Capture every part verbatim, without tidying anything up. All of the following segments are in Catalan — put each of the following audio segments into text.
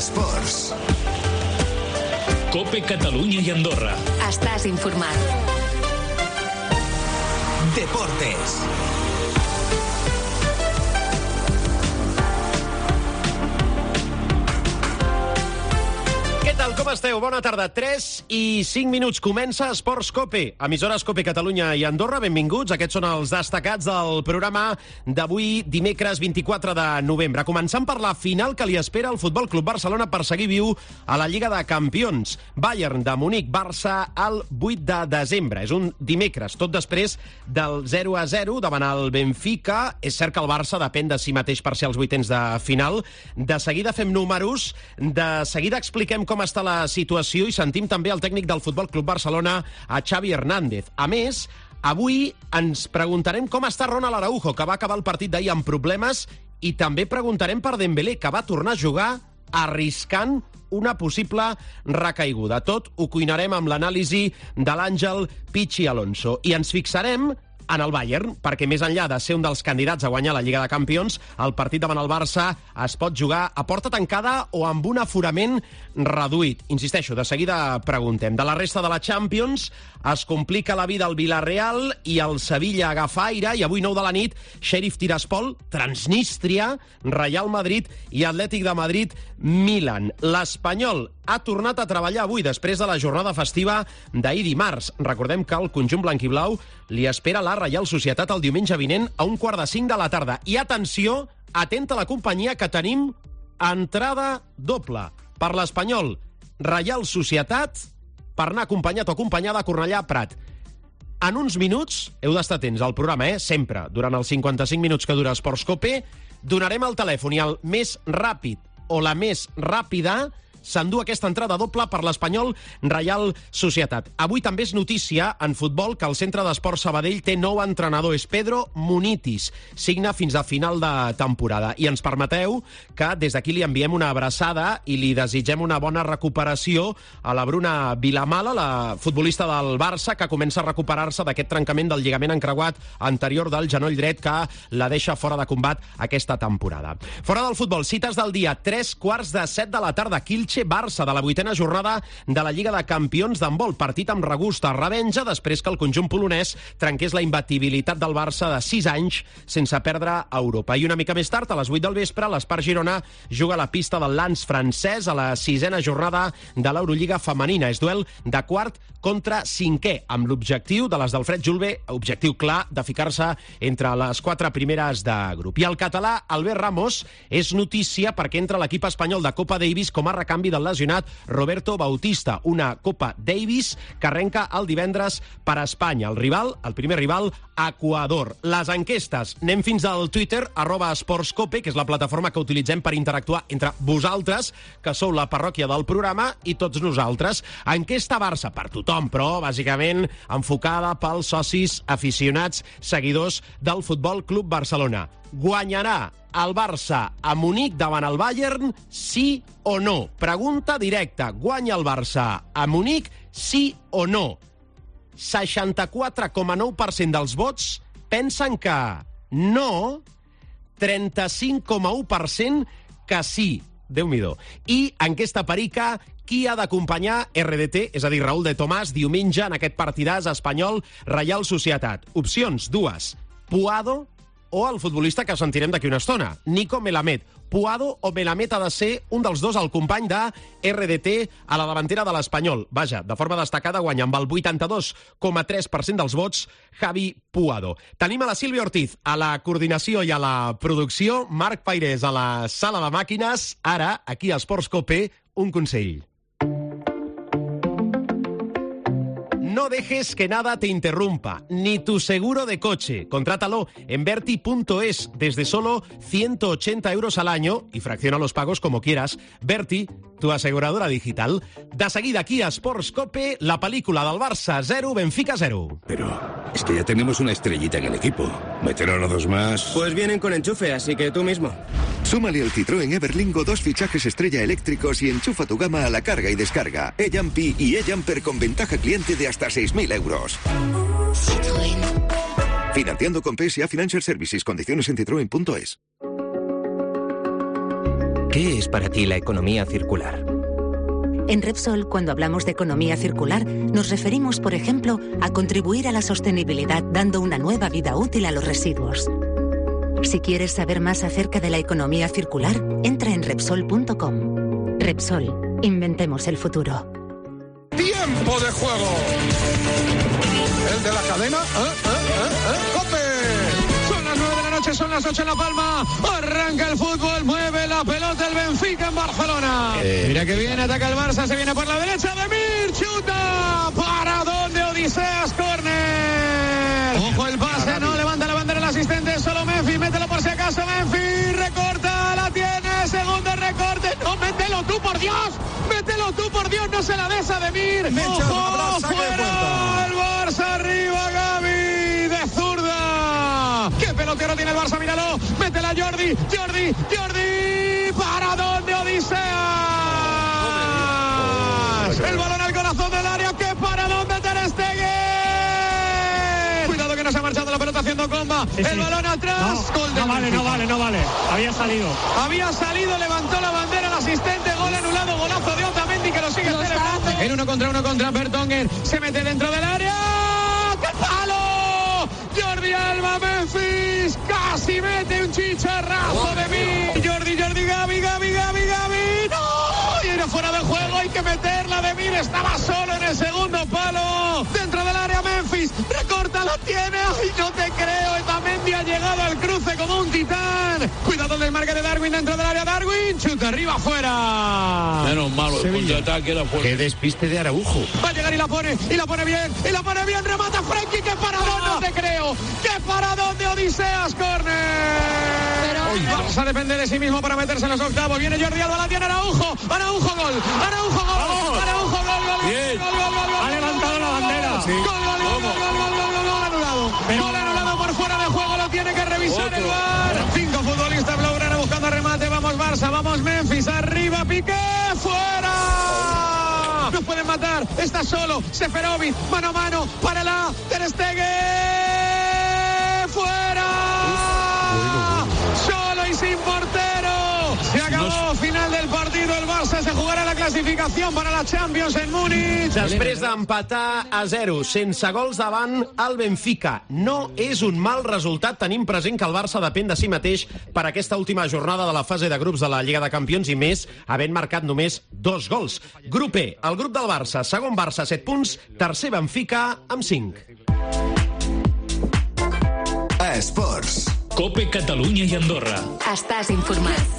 Esports. COPE Catalunya i Andorra. Estàs informat. Deportes. Com esteu? Bona tarda. tres i cinc minuts. Comença Esports COPE. Emissores COPE Catalunya i Andorra. Benvinguts. Aquests són els destacats del programa d'avui, dimecres vint-i-quatre de novembre. Començant per la final que li espera al Futbol Club Barcelona per seguir viu a la Lliga de Campions. Bayern de Munic, Barça, el vuit de desembre. És un dimecres, tot després del zero a zero davant el Benfica. És cert que el Barça depèn de si mateix per ser els vuitens de final. De seguida fem números. De seguida expliquem com està la situació i sentim també el tècnic del Futbol Club Barcelona, a Xavi Hernández. A més, avui ens preguntarem com està Ronald Araujo, que va acabar el partit d'ahir amb problemes, i també preguntarem per Dembélé, que va tornar a jugar arriscant una possible recaiguda. Tot ho cuinarem amb l'anàlisi de l'Àngel Pichi Alonso. I ens fixarem en el Bayern, perquè més enllà de ser un dels candidats a guanyar la Lliga de Campions, el partit davant el Barça es pot jugar a porta tancada o amb un aforament reduït. Insisteixo, de seguida preguntem. De la resta de la Champions es complica la vida al Villarreal i el Sevilla agafa aire, i avui nou de la nit, Sheriff Tiraspol, Transnistria, Real Madrid i Atlètic de Madrid, Milan. L'Espanyol ha tornat a treballar avui després de la jornada festiva d'ahir dimarts. Recordem que el conjunt blanquiblau li espera la Reial Societat el diumenge vinent a un quart de cinc de la tarda. I atenció, atenta a la companyia, que tenim entrada doble per l'Espanyol. Reial Societat, per anar acompanyat o acompanyada a Cornellà Prat. En uns minuts, heu d'estar atents al programa, eh? Sempre, durant els cinquanta-cinc minuts que dura Esports COPE, donarem el telèfon i el més ràpid o la més ràpida s'endú aquesta entrada doble per l'Espanyol Reial Societat. Avui també és notícia en futbol que el Centre d'Esport Sabadell té nou entrenador. És Pedro Munitis. Signa fins a final de temporada. I ens permeteu que des d'aquí li enviem una abraçada i li desitgem una bona recuperació a la Bruna Vilamala, la futbolista del Barça, que comença a recuperar-se d'aquest trencament del lligament encreuat anterior del genoll dret que la deixa fora de combat aquesta temporada. Fora del futbol, cites del dia, tres quarts de set de la tarda, Kielce Barça, de la vuitena jornada de la Lliga de Campions d'handbol. Partit amb regust a revenja després que el conjunt polonès trenqués la imbatibilitat del Barça de sis anys sense perdre a Europa. I una mica més tard, a les vuit del vespre, l'Espart Girona juga a la pista del Lens francès a la sisena jornada de l'Eurolliga femenina. És duel de quart contra cinquè, amb l'objectiu de les d'Alfred Julve, objectiu clar de ficar-se entre les quatre primeres de grup. I el català Albert Ramos és notícia perquè entra l'equip espanyol de Copa Davis com a recanvi del lesionat Roberto Bautista, una Copa Davis que arrenca el divendres per a Espanya. El rival, el primer rival, Equador. Les enquestes. Anem fins al Twitter, arroba esportscope, que és la plataforma que utilitzem per interactuar entre vosaltres, que sou la parròquia del programa, i tots nosaltres. Enquesta Barça per tothom, però bàsicament enfocada pels socis aficionats, seguidors del Futbol Club Barcelona. Guanyarà el Barça a Munic davant el Bayern, sí o no? Pregunta directa. Guanya el Barça a Munic, sí o no? seixanta-quatre coma nou per cent dels vots pensen que no, trenta-cinc coma u per cent que sí. Déu-n'hi-do. I enquesta perica, qui ha d'acompanyar R D T, és a dir, Raúl de Tomàs, diumenge en aquest partidàs espanyol Reial Societat? Opcions, dues. Puado o el futbolista que sentirem d'aquí una estona, Nico Melamed. Puado o Melamed ha de ser un dels dos, el company de R D T a la davantera de l'Espanyol. Vaja, de forma destacada guanya amb el vuitanta-dos coma tres per cent dels vots Javi Puado. Tenim a la Sílvia Ortiz a la coordinació i a la producció, Marc Pairés a la sala de màquines. Ara, aquí a Esports COPE, un consell. No dejes que nada te interrumpa, ni tu seguro de coche. Contrátalo en Verti punto es desde solo ciento ochenta euros al año y fracciona los pagos como quieras. Verti, tu aseguradora digital. De seguida aquí a Sports COPE, la película del Barça cero, Benfica cero. Pero es que ya tenemos una estrellita en el equipo. ¿Meter a dos más? Pues vienen con enchufe, así que tú mismo. Súmale al Citroën Everlingo dos fichajes estrella eléctricos y enchufa tu gama a la carga y descarga. E-Jumpy y E-Jumper con ventaja cliente de hasta seis mil euros. Citroën. Financiando con P S A Financial Services. Condiciones en citroen punto es. ¿Qué es para ti la economía circular? En Repsol, cuando hablamos de economía circular, nos referimos, por ejemplo, a contribuir a la sostenibilidad dando una nueva vida útil a los residuos. Si quieres saber más acerca de la economía circular, entra en Repsol punto com. Repsol, inventemos el futuro. ¡Tiempo de juego! ¿El de la cadena? ¿Eh? ¿Eh? ¿Eh? ¿Eh? ¡Cope! Son las nueve de la noche, son las ocho en La Palma. Arranca el fútbol, mueve la pelota el Benfica en Barcelona. Eh, Mira que viene, ataca el Barça, se viene por la derecha. Demir, chuta. ¿Para dónde Odiseas? Córner. Ojo el pase, no levanta la bandera el asistente. Solo Memphis, mételo por si acaso. Memphis, recorta, la tiene. Segundo recorte. No, mételo tú, por Dios. Mételo tú, por Dios, no se la des a Demir. Ojo, fuera. El Barça arriba, Gavi, de zurda. ¿Qué pelotero tiene el Barça? Míralo. Métela Jordi, Jordi, Jordi. ¿Para dónde Odiseas? El balón al corazón del área. ¿Qué para dónde Ter Stegen? Cuidado que no se ha marchado la pelota haciendo comba. Sí, sí. El balón atrás. No, no vale, no vale, no vale. Había salido. Había salido, levantó la bandera el asistente. Gol anulado, golazo de Otamendi que lo sigue lo celebrando. En uno contra uno contra Vertonghen. Se mete dentro del área. ¡Qué palo! Jordi Alba, Memphis. Casi mete un chicharrazo de mí. Jordi, Jordi, Gavi, Gavi, Gavi, Gavi. ¡No! Y era fuera de juego. Hay que meterla. De mí estaba solo en el segundo palo. Dentro del área Memphis. Recorta, la tiene. ¡Ay, no te creo! Otamendi ha llegado al cruce como un titán. Cuidado el desmarque de Darwin dentro del área. Darwin. Chuta arriba, fuera. Menos malo. El contraataque era fuerte. Qué despiste de Araujo. Va a llegar y la pone. Y la pone bien. Y la pone bien. Remata Frenkie. ¡Qué paradón! No te creo. ¡Qué paradón de Odiseas! ¡Córner! Vamos a depender de sí mismo para meterse en los octavos. Viene Jordi Alba, la tiene Araujo. Araujo, gol. Araujo, gol. Araujo, gol, gol, bien. gol, gol, gol, gol. Ha levantado la bandera. Sí. Gol, gol, gol, gol, gol, gol, gol, gol, gol, anulado. Pero... Gol anulado por fuera de juego, lo tiene que revisar Otro. el V A R. Cinco futbolistas blaugrana buscando remate. Vamos Barça, vamos Memphis. Arriba, Piqué, fuera. Nos pueden matar. Está solo. Seferovic, mano a mano. Para la Ter Stegen. Fuera. Solo y sin portero. Se acabó. Final del partido. El Barça se jugarà la classificació per a la Champions en Múnich. Després d'empatar a zero, sense gols davant el Benfica. No és un mal resultat, tenint present que el Barça depèn de si mateix per aquesta última jornada de la fase de grups de la Lliga de Campions i més, havent marcat només dos gols. Grup E, el grup del Barça, segon Barça, set punts, tercer Benfica, amb cinc. Esports. Cope Catalunya i Andorra. Estàs informat.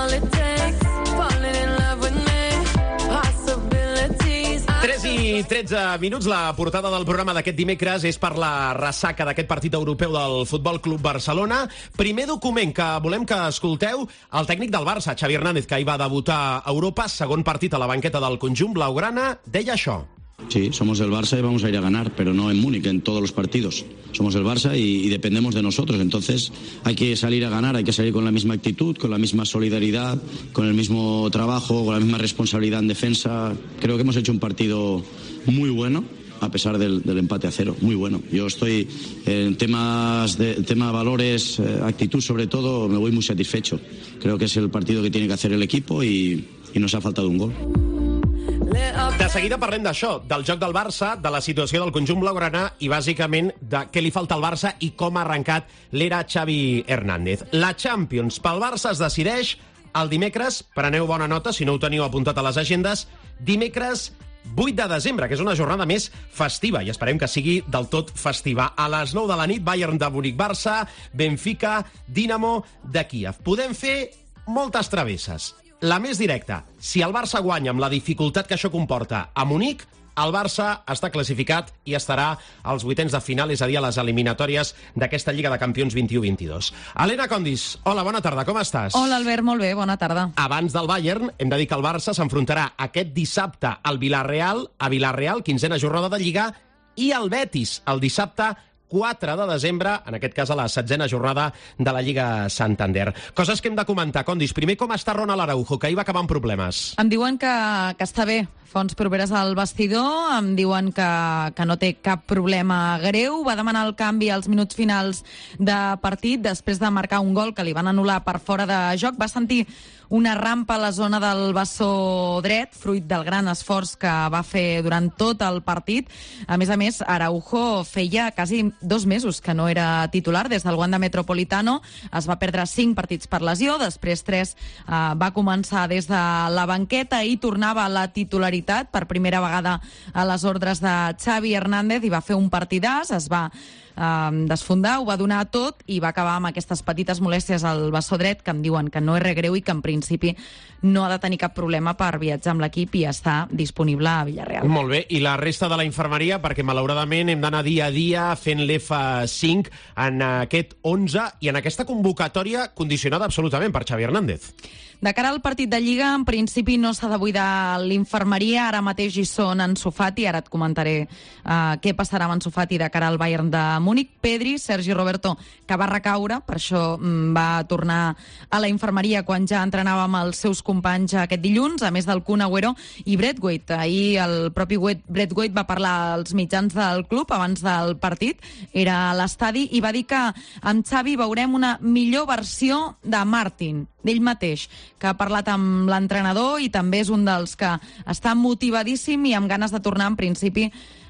tres i tretze minuts. La portada del programa d'aquest dimecres és per la ressaca d'aquest partit europeu del Futbol Club Barcelona. Primer document que volem que escolteu, el tècnic del Barça, Xavi Hernández, que hi va debutar a Europa, segon partit a la banqueta del conjunt blaugrana, deia això. Sí, somos el Barça y vamos a ir a ganar, pero no en Múnich, en todos los partidos. Somos el Barça y, y dependemos de nosotros, entonces hay que salir a ganar, hay que salir con la misma actitud, con la misma solidaridad, con el mismo trabajo, con la misma responsabilidad en defensa. Creo que hemos hecho un partido muy bueno, a pesar del, del empate a cero, muy bueno. Yo estoy en temas de tema valores, eh, actitud sobre todo, me voy muy satisfecho. Creo que es el partido que tiene que hacer el equipo y, y nos ha faltado un gol. De seguida parlem d'això, del joc del Barça, de la situació del conjunt blaugrana i bàsicament de què li falta al Barça i com ha arrencat l'era Xavi Hernández. La Champions pel Barça es decideix el dimecres, preneu bona nota si no ho teniu apuntat a les agendes, dimecres vuit de desembre, que és una jornada més festiva i esperem que sigui del tot festiva. A les nou de la nit, Bayern de Múnich-Barça, Benfica, Dinamo de Kíev. Podem fer moltes travesses. La més directa, si el Barça guanya amb la dificultat que això comporta a Munic, el Barça està classificat i estarà als vuitens de final, és a dir, a les eliminatòries d'aquesta Lliga de Campions vint-i-u vint-i-dos. Helena Condis, hola, bona tarda, com estàs? Hola, Albert, molt bé, bona tarda. Abans del Bayern, hem de dir que el Barça s'enfrontarà aquest dissabte al Villarreal, a Villarreal, quinzena jornada de Lliga, i el Betis, el dissabte quatre de desembre, en aquest cas a la setzena jornada de la Lliga Santander. Coses que hem de comentar, Condis. Primer, com està Ronald Araujo, que ahir va acabar amb problemes? Em diuen que, que està bé. Fonts properes al vestidor em diuen que, que no té cap problema greu. Va demanar el canvi als minuts finals de partit després de marcar un gol que li van anul·lar per fora de joc. Va sentir una rampa a la zona del bessó dret, fruit del gran esforç que va fer durant tot el partit. A més a més, Araujo feia quasi dos mesos que no era titular des del Wanda Metropolitano. Es va perdre cinc partits per lesió, després tres eh, va començar des de la banqueta i tornava a la titularitat per primera vegada a les ordres de Xavi Hernández i va fer un partidàs, es va eh, desfondar, ho va donar tot i va acabar amb aquestes petites molèsties al bessó dret que em diuen que no és res greu i que en principi no ha de tenir cap problema per viatjar amb l'equip i està disponible a Villarreal. Molt bé, i la resta de la infermeria, perquè malauradament hem d'anar dia a dia fent l'F cinc en aquest onze i en aquesta convocatòria condicionada absolutament per Xavi Hernández. De cara al partit de Lliga, en principi no s'ha de buidar l'infermeria. Ara mateix hi són Ansu Fati, ara et comentaré uh, què passarà amb Ansu Fati de cara al Bayern de Múnich. Pedri, Sergi Roberto, que va recaure, per això mm, va tornar a la infermeria quan ja entrenava amb els seus companys aquest dilluns, a més del Kun Agüero i Braithwaite. Ahir el propi Braithwaite va parlar als mitjans del club abans del partit, era a l'estadi, i va dir que amb Xavi veurem una millor versió de Martin, d'ell mateix, que ha parlat amb l'entrenador i també és un dels que està motivadíssim i amb ganes de tornar en principi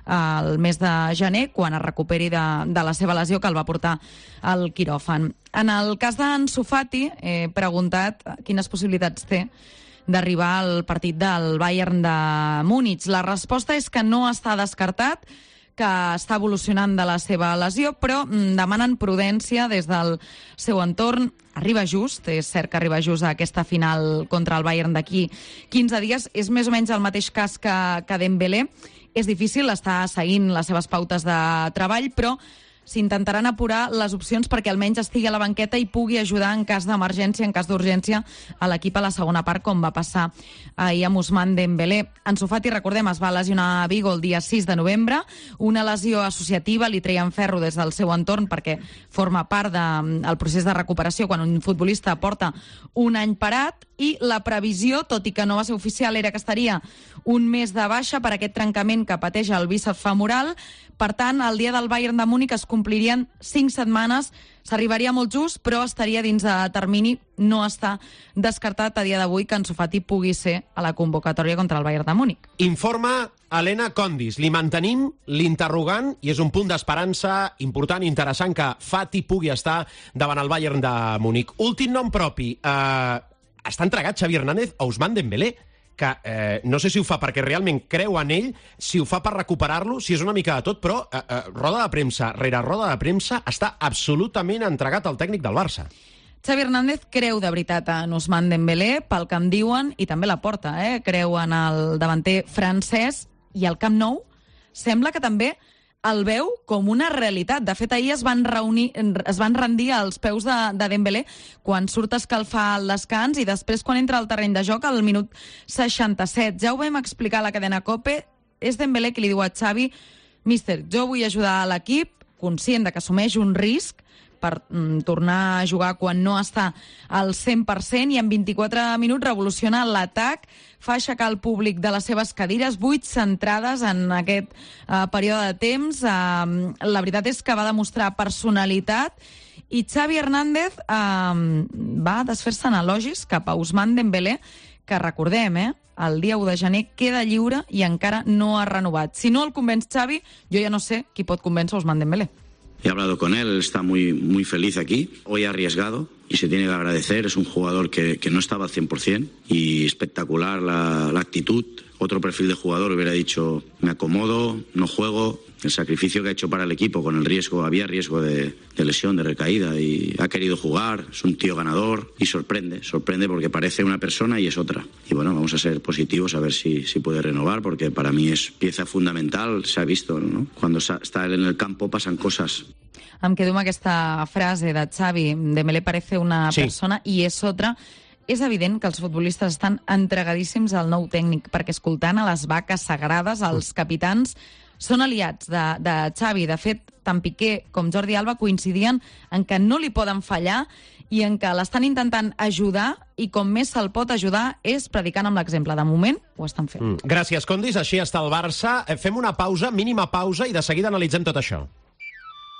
el mes de gener, quan es recuperi de, de la seva lesió que el va portar al quiròfan. En el cas d'Ansu Fati, he preguntat quines possibilitats té d'arribar al partit del Bayern de Múnich. La resposta és que no està descartat, que està evolucionant de la seva lesió, però demanen prudència des del seu entorn. Arriba just, és cert que arriba just a aquesta final contra el Bayern d'aquí quinze dies. És més o menys el mateix cas que, que Dembélé. És difícil estar seguint les seves pautes de treball, però s'intentaran apurar les opcions perquè almenys estigui a la banqueta i pugui ajudar en cas d'emergència, en cas d'urgència, a l'equip a la segona part, com va passar ahir amb Ousmane Dembélé. Ansu Fati, recordem, es va lesionar a Vigo el dia sis de novembre, una lesió associativa, li treien ferro des del seu entorn perquè forma part del de, procés de recuperació quan un futbolista porta un any parat, i la previsió, tot i que no va ser oficial, era que estaria un mes de baixa per aquest trencament que pateix el bíceps femoral. Per tant, el dia del Bayern de Múnich es complirien cinc setmanes, s'arribaria molt just, però estaria dins de termini. No està descartat a dia d'avui que Ansu Fati pugui ser a la convocatòria contra el Bayern de Múnich. Informa Helena Condis. Li mantenim l'interrogant i és un punt d'esperança important i interessant que Fati pugui estar davant el Bayern de Múnich. Últim nom propi. Eh, està entregat Xavi Hernández a Ousmane Dembélé, que eh, no sé si ho fa perquè realment creu en ell, si ho fa per recuperar-lo, si és una mica de tot, però eh, eh, roda de premsa rere roda de premsa està absolutament entregat al tècnic del Barça. Xavi Hernández creu de veritat en Ousmane Dembélé, pel que em diuen, i també la porta, eh? creu en el davanter francès, i al Camp Nou sembla que també el veu com una realitat. De fet, ahir es van reunir, es van rendir als peus de, de Dembélé quan surt a escalfar el descans i després quan entra al terreny de joc al minut seixanta-set. Ja ho vam explicar a la cadena COPE. És Dembélé qui li diu a Xavi: míster, jo vull ajudar a l'equip, conscient de que assumeix un risc per mm, tornar a jugar quan no està al cent per cent, i en vint-i-quatre minuts revoluciona l'atac, fa aixecar el públic de les seves cadires, vuit centrades en aquest uh, període de temps. Uh, la veritat és que va demostrar personalitat i Xavi Hernández uh, va desfer-se en elogis cap a Ousmane Dembélé, que recordem, eh, el dia u de gener queda lliure i encara no ha renovat. Si no el convenç Xavi, jo ja no sé qui pot convèncer Ousmane Dembélé. He hablado con él, él está muy, muy feliz aquí. Hoy ha arriesgado y se tiene que agradecer. Es un jugador que, que no estaba al cien por cien y espectacular la, la actitud. Otro perfil de jugador hubiera dicho: me acomodo, no juego. El sacrificio que ha hecho para el equipo con el riesgo, había riesgo de, de lesión, de recaída, y ha querido jugar. Es un tío ganador y sorprende, sorprende porque parece una persona y es otra. Y bueno, vamos a ser positivos a ver si, si puede renovar, porque para mí es pieza fundamental. Se ha visto, ¿no? Cuando está él en el campo pasan cosas. Em quedo amb aquesta frase de Xavi: Dembélé parece una sí. persona i és otra. És evident que els futbolistes estan entregadíssims al nou tècnic, perquè escoltant a les vaques sagrades, els capitans són aliats de, de Xavi. De fet, tant Piqué com Jordi Alba coincidien en que no li poden fallar i en que l'estan intentant ajudar, i com més se'l pot ajudar és predicant amb l'exemple. De moment ho estan fent. Mm. Gràcies, Condis. Així està el Barça. Fem una pausa, mínima pausa, i de seguida analitzem tot això.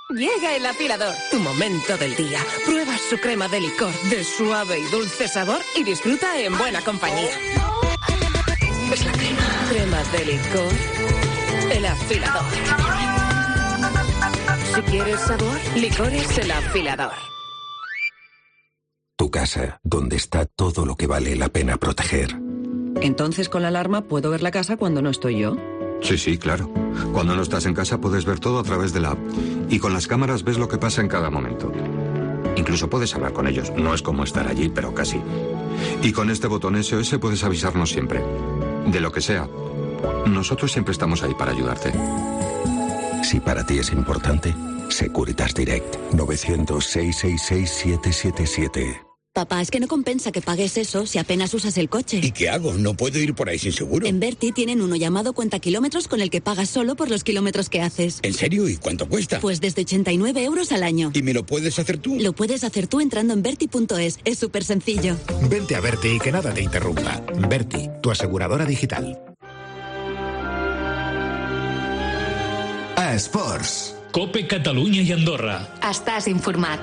Llega el afilador, tu momento del día. Prueba su crema de licor de suave y dulce sabor y disfruta en buena compañía. Es la crema. Crema de licor. El afilador. Si quieres sabor, licores el afilador. Tu casa, donde está todo lo que vale la pena proteger. Entonces con la alarma puedo ver la casa cuando no estoy yo. Sí, sí, claro. Cuando no estás en casa puedes ver todo a través de la app. Y con las cámaras ves lo que pasa en cada momento. Incluso puedes hablar con ellos. No es como estar allí, pero casi. Y con este botón S O S puedes avisarnos siempre. De lo que sea. Nosotros siempre estamos ahí para ayudarte. Si para ti es importante, Securitas Direct. novecientos, seiscientos sesenta y seis, setecientos setenta y siete. Papá, es que no compensa que pagues eso si apenas usas el coche. ¿Y qué hago? No puedo ir por ahí sin seguro. En Berti tienen uno llamado Cuenta Kilómetros con el que pagas solo por los kilómetros que haces. ¿En serio? ¿Y cuánto cuesta? Pues desde ochenta y nueve euros al año. ¿Y me lo puedes hacer tú? Lo puedes hacer tú entrando en Berti punto es. Es súper sencillo. Vente a Berti y que nada te interrumpa. Berti, tu aseguradora digital. A Esports. Cope Catalunya i Andorra. Estàs informat.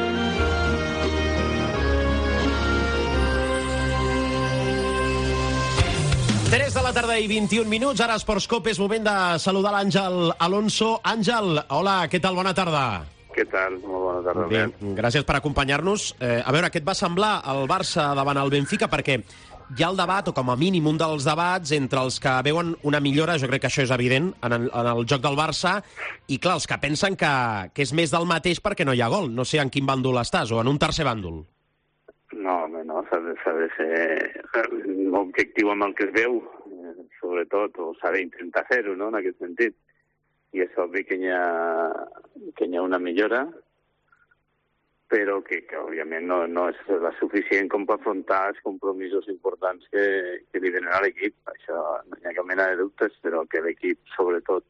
tres de la tarda i vint-i-un minuts, ara Esports Cope, és moment de saludar l'Àngel Alonso. Àngel, hola, què tal? Bona tarda. Què tal? Molt bona tarda. Bé, gràcies per acompanyar-nos. Eh, a veure, què et va semblar el Barça davant el Benfica? Perquè hi ha el debat, o com a mínim un dels debats, entre els que veuen una millora, jo crec que això és evident, en el, en el joc del Barça, i clar, els que pensen que, que és més del mateix perquè no hi ha gol. No sé en quin bàndol estàs, o en un tercer bàndol. No, home, no, s'ha de, s'ha de ser objectiu amb el que es veu, sobretot, o s'ha d'intentar fer-ho, no?, en aquest sentit. I és obvi que hi ha, que hi ha una millora, però que, que òbviament, no, no és la suficient com per afrontar els compromisos importants que, que li venen a l'equip. Això no hi ha cap mena de dubtes, però que l'equip, sobretot,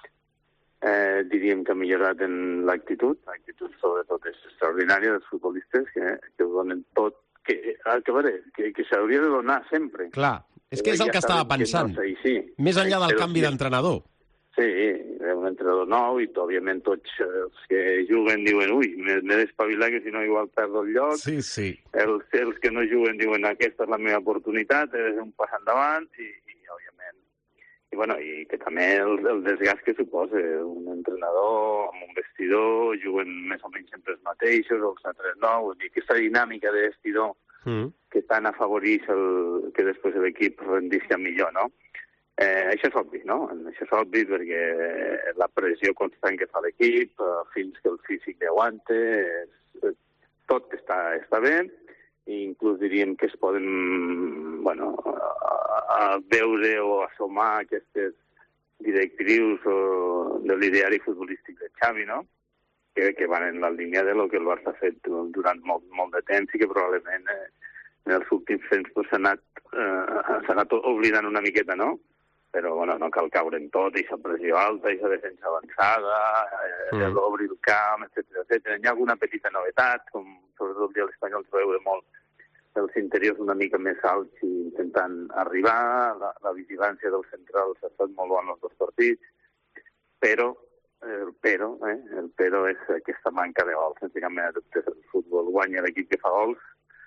eh, diríem que ha millorat en l'actitud. L'actitud, sobretot, és extraordinària dels futbolistes, que, que ho donen tot, que, que, que, que s'hauria de donar sempre. Clar, és que és el que estava pensant. No sé, sí. Més enllà del canvi d'entrenador. Sí, un entrenador nou i, òbviament, tots els que juguen diuen ui, m'he d'espavilar que si no igual perdo el lloc. Sí, sí. Els, els que no juguen diuen aquesta és la meva oportunitat, he de fer un pas endavant i, i òbviament, i, bueno, i que també el, el desgast que suposa un entrenador amb un vestidor, juguen més o menys sempre els mateixos, els altres no, vull dir, aquesta dinàmica de vestidor mm. que tant afavoreix el, que després l'equip rendisca millor, no? Eh, això és obvi, no? Això és obvi perquè la pressió constant que fa l'equip, eh, fins que el físic aguante, és, tot està, està bé, i inclús diríem que es poden, bueno, a, a veure o assumar aquestes directrius o, de l'ideari futbolístic de Xavi, no? Que, que van en la línia de lo que el Barça ha fet durant molt, molt de temps i que probablement eh, en els últims temps pues, s'ha anat, eh, s'ha anat oblidant una miqueta, no? Però, bueno, no cal caure en tot, aquesta pressió alta, aquesta defensa avançada, eh, mm. l'obrir el camp, etcètera, etcètera. Hi ha alguna petita novetat, com sobretot el dia l'Espanyol es veure molt els interiors una mica més alts i intentant arribar, la, la vigilància dels centrals ha estat molt bona els dos partits, però, el però, eh, el però és aquesta manca de gols, sense cap mena de dubtes. El futbol guanya l'equip que fa gols,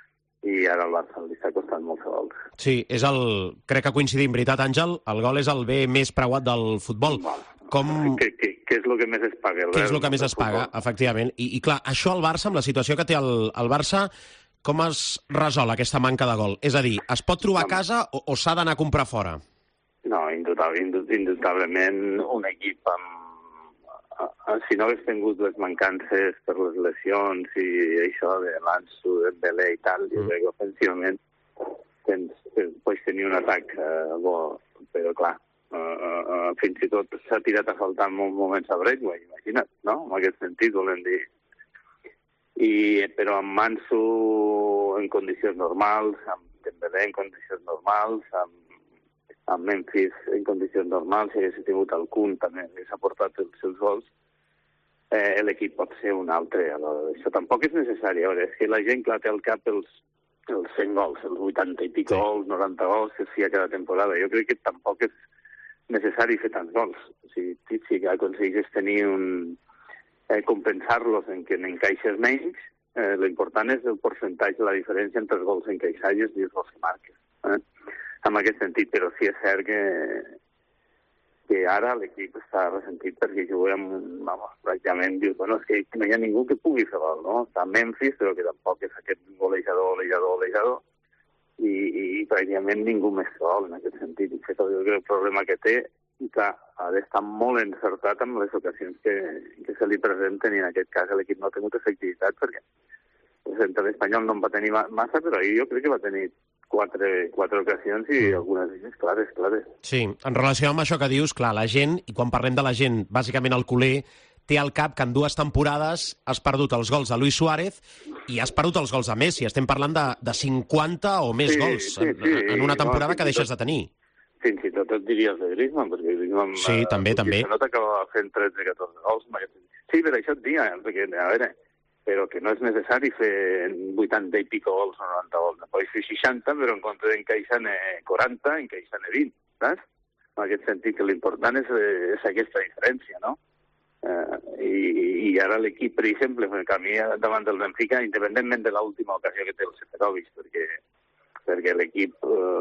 i ara el Barça li està costant molts gols. Sí, és el... crec que coincidim, veritat, Àngel, el gol és el bé més preuat del futbol. Com... Què, què, què és el que més es paga? Què és el que més es paga, efectivament. I, I clar, això al Barça, amb la situació que té el, el Barça, com es resol aquesta manca de gol? És a dir, es pot trobar a casa o, o s'ha d'anar a comprar fora? No, indubtablement un equip amb si no hagués tingut les mancances per les lesions i això de l'Ansu, Dembélé i tal, mm. jo crec que ofensivament tens, tens, pots tenir un atac uh, bo, però clar, uh, uh, fins i tot s'ha tirat a faltar en molts moments a Braithwaite, imagina't, no? En aquest sentit, volem dir. I, però amb Ansu en condicions normals, amb Dembélé en condicions normals, amb, amb Memphis en condicions normals, si hagués tingut el Kun també hagués aportat els seus gols, Eh, l'equip pot ser un altre. Això tampoc és necessari. A veure, és que la gent clar té al cap els, els cent gols, els vuitanta i pico sí. gols, noranta gols que es feia cada temporada. Jo crec que tampoc és necessari fer tants gols. O sigui, si aconsegueixes tenir un, eh, compensar-los en que n'encaixes menys, eh, l'important és el percentatge, la diferència entre els gols encaixats i els gols que marques. Eh? En aquest sentit, però sí és cert que, que ara l'equip està ressentit perquè juguem, vamos, pràcticament, dius, bueno, és que no hi ha ningú que pugui fer gol, no? Està Memphis, però que tampoc és aquest golejador, golejador, golejador, i, i pràcticament ningú més gol en aquest sentit. I això és el problema que té, i clar, ha d'estar molt encertat amb les ocasions que, que se li presenten, i en aquest cas l'equip no ha tingut efectivitat, perquè el centre espanyol no en va tenir massa, però ahir jo crec que va tenir quatre, quatre ocasions i algunes d'elles clares, clares. Sí, en relació amb això que dius, clar, la gent, i quan parlem de la gent, bàsicament el culer, té al cap que en dues temporades has perdut els gols de Luis Suárez i has perdut els gols de Messi. Estem parlant de, de cinquanta o més sí, gols sí, en, sí, en una temporada no, que deixes de tenir. Fins i tot et diries de Griezmann, perquè Griezmann... Sí, eh, també, també. No t'acaba fent tretze catorze gols. Sí, però això et dia, perquè, a veure, però que no és necessari fer vuitanta i pico gols o noranta gols. Pots fer seixanta, però en compte d'encaixar quaranta, encaixar vint, saps? En aquest sentit, que l'important és, és aquesta diferència, no? Uh, i, i ara l'equip, per exemple, que a mi davant del Benfica, independentment de l'última ocasió que té el Seferovic, perquè, perquè l'equip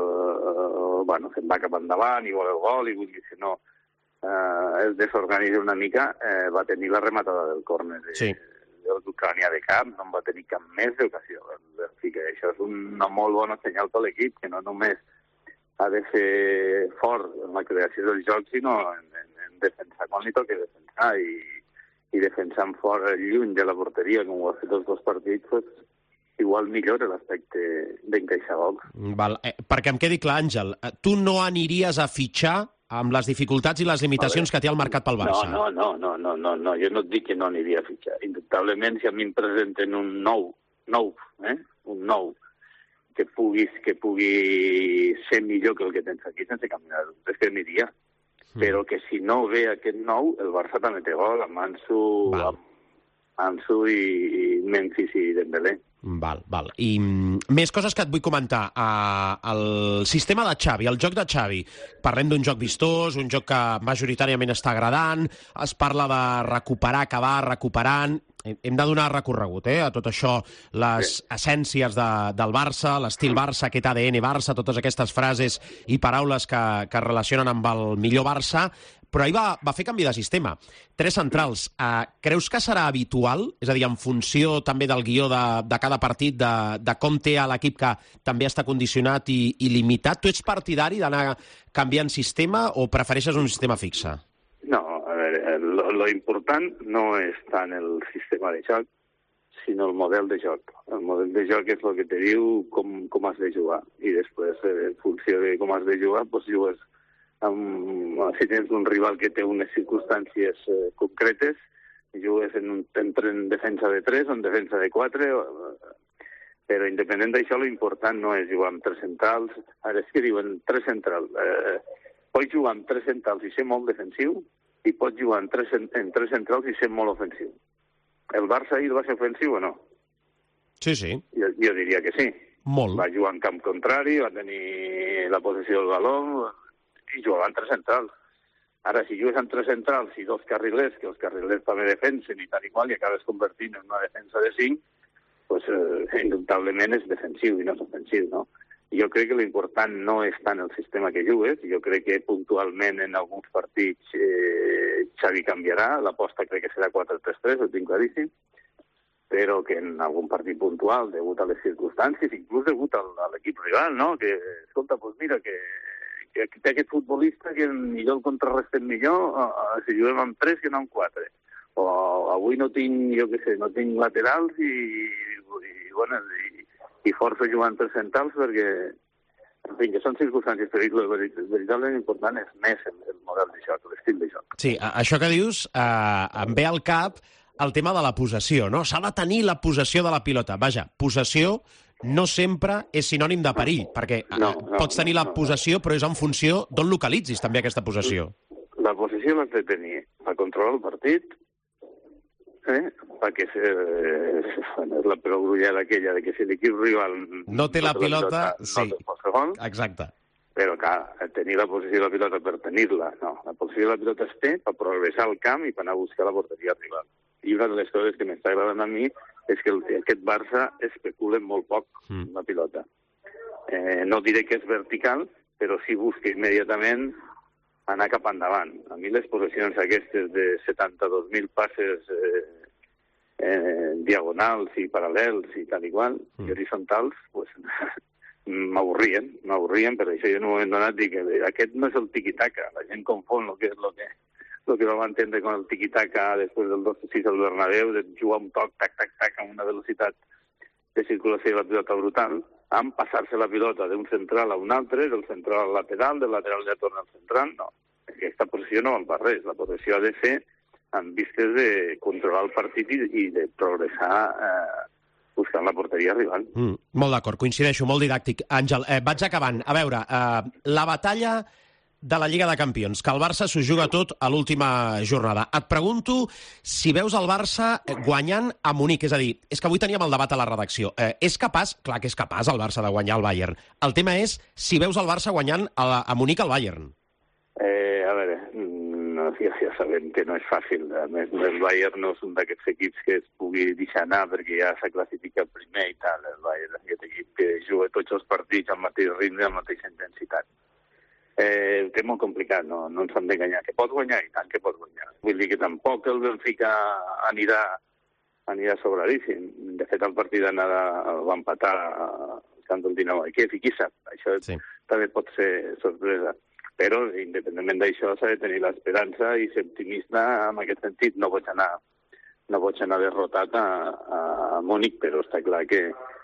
uh, bueno, se'n va cap endavant i vol el gol, i vull dir, si no uh, es desorganitza una mica, uh, va tenir la rematada del córner de, sí. del Ucrània de camp, no en va tenir cap més d'ocasió el Benfica. Això és una molt bona senyal per l'equip, que no només ha de ser fort en la creació del joc, sinó en, en, en defensar quan li toqui defensar, i, i defensant fort lluny de la porteria, com ho ha fet els dos partits, pues, igual millora l'aspecte d'encaixar gols. Val. Eh, perquè em quedi clar, Àngel, tu no aniries a fitxar amb les dificultats i les limitacions que té el mercat pel Barça? No, no, no, no, no, no, jo no et dic que no aniria a fitxar. Indubtablement, si a mi em presenten un nou, nou, eh? un nou, que puguis, que pugui ser millor que el que tens aquí, sense caminar, és que aniria. Mm. Però que si no ve aquest nou, el Barça també té gol, amb Ansu, amb Ansu i, i Memphis i Dembélé. Val, val. I mm, més coses que et vull comentar. Uh, el sistema de Xavi, el joc de Xavi. Parlem d'un joc vistós, un joc que majoritàriament està agradant, es parla de recuperar, acabar recuperant. Hem de donar recorregut eh, a tot això, les sí. essències de, del Barça, l'estil Barça, aquest A D N Barça, totes aquestes frases i paraules que, que es relacionen amb el millor Barça, però ahir va, va fer canvi de sistema. Tres centrals. Uh, creus que serà habitual? És a dir, en funció també del guió de, de cada partit, de, de com té a l'equip que també està condicionat i, i limitat. Tu ets partidari d'anar canviant sistema o prefereixes un sistema fixe? No, a veure, lo, lo important no és tant el sistema de joc, sinó el model de joc. El model de joc és el que te diu com, com has de jugar, i després, en funció de com has de jugar, doncs jugues amb, si tens un rival que té unes circumstàncies eh, concretes, jugues en, un, en defensa de tres o en defensa de quatre, però independent d'això, l'important no és jugar amb tres centrals. Ara és que diuen tres centrals. Eh, pots jugar amb tres centrals i ser molt defensiu, i pots jugar en tres, en tres centrals i ser molt ofensiu. El Barça ahir va ser ofensiu o no? Sí, sí. Jo, jo diria que sí. Molt. Va jugar en camp contrari, va tenir la possessió del baló i jugava en tres centrals. Ara, si jugues en tres centrals i dos carrilers, que els carrilers també defensen i tal i qual, i acabes convertint en una defensa de cinc, doncs eh, indubtablement és defensiu i no és ofensiu, no? Jo crec que l'important no és tant el sistema que jugues, jo crec que puntualment en alguns partits eh, Xavi canviarà, l'aposta crec que serà quatre tres tres, ho tinc claríssim, però que en algun partit puntual, degut a les circumstàncies, inclús degut a l'equip rival, no? Que, escolta, doncs mira, que, que té aquest futbolista que millor el contrarrestem millor uh, si juguem amb tres que no amb quatre. O avui no tinc, jo què sé, no tinc laterals i, i, i bueno, i, i força jugant tres centrals perquè, en fi, que són circumstàncies, però el veritablement important és més el, el model de joc, l'estil de joc. Sí, això que dius eh, em ve al cap el tema de la possessió, no? S'ha de tenir la possessió de la pilota. Vaja, possessió no sempre és sinònim de perill, perquè no, no, pots tenir la no, possessió, però és en funció d'on localitzis també aquesta possessió. La possessió l'has de tenir per controlar el partit, eh? perquè eh, és la perogrullada aquella de que si l'equip rival no té la, la pilota, pilota no sí. té posse gol. Exacte. Però, clar, tenir la posició de la pilota per tenir-la, no. La posició de la pilota es té per progressar al camp i per anar a buscar la porteria rival. I una de les coses que m'està agradant a mi és que el, aquest Barça especula molt poc mm. la pilota. Eh, no diré que és vertical, però sí busca immediatament anar cap endavant. A mi les possessions aquestes de setanta-dos mil passes eh, eh, diagonals i paral·lels i tal i qual, mm. i horitzontals, pues, m'avorrien, m'avorrien, per això jo en un moment donat dic que aquest no és el tiqui-taca, la gent confon el que és el que, lo que vam entendre con el tiqui-taca després del dos sis al Bernabéu, de jugar un toc, tac, tac, tac, amb una velocitat de circulació de la pilota brutal, amb passar-se la pilota d'un central a un altre, del central al lateral, del lateral ja torna al central, no. Aquesta posició no val per res, la posició ha de ser amb vistes de controlar el partit i, i de progressar eh, buscant la porteria rival. Mm, molt d'acord, coincideixo, molt didàctic. Àngel, eh, vaig acabant. A veure, eh, la batalla de la Lliga de Campions, que el Barça s'ho juga tot a l'última jornada. Et pregunto si veus el Barça guanyant a Munic, és a dir, és que avui teníem el debat a la redacció. Eh, és capaç, clar que és capaç el Barça de guanyar el Bayern. El tema és si veus el Barça guanyant a, a Munic el Bayern. Eh, a veure, no, ja, ja sabem que no és fàcil. A més, el Bayern no és un d'aquests equips que es pugui deixar anar perquè ja s'ha classificat primer i tal. El Bayern és aquest equip que juga tots els partits al mateix ritme i amb la mateixa intensitat. Eh, el té molt complicat, no, no ens han d'enganyar. Que pot guanyar, i tant que pot guanyar. Vull dir que tampoc el Benfica anirà, anirà sobradíssim. De fet, el partit d'anada el va empatar al camp del Dinamo de Kiev, i qui sap, això sí. També pot ser sorpresa. Però, independentment d'això, s'ha de tenir l'esperança i ser optimista en aquest sentit. No pots anar, no pots anar derrotat a, a Múnich, però està clar que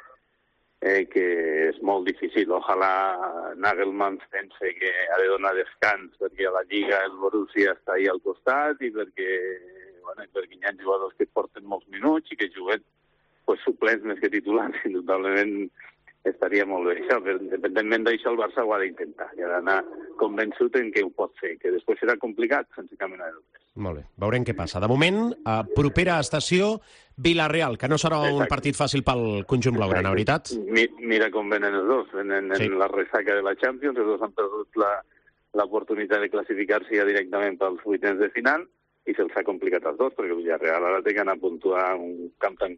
Eh, que és molt difícil. Ojalà Nagelsmann pense que ha de donar descans perquè a la Lliga el Borussia està ahí al costat i perquè, bueno, perquè hi ha jugadors que porten molts minuts i que juguen pues, suplents més que titulars. Indubtablement estaria molt bé això, però independentment d'això el Barça ho ha d'intentar i ha d'anar convençut en que ho pot fer, que després serà complicat sense cap mena de dubtes. Molt bé, veurem què passa. De moment, a propera estació, Villarreal, que no serà un Exacte. Partit fàcil pel conjunt blaugrana, veritat? Mi, mira com venen els dos, venen en sí. la ressaca de la Champions, els dos han perdut l'oportunitat de classificar-se ja directament pels vuitens de final i se'ls ha complicat els dos, perquè el Villarreal ara té que anar a puntuar un camp tan,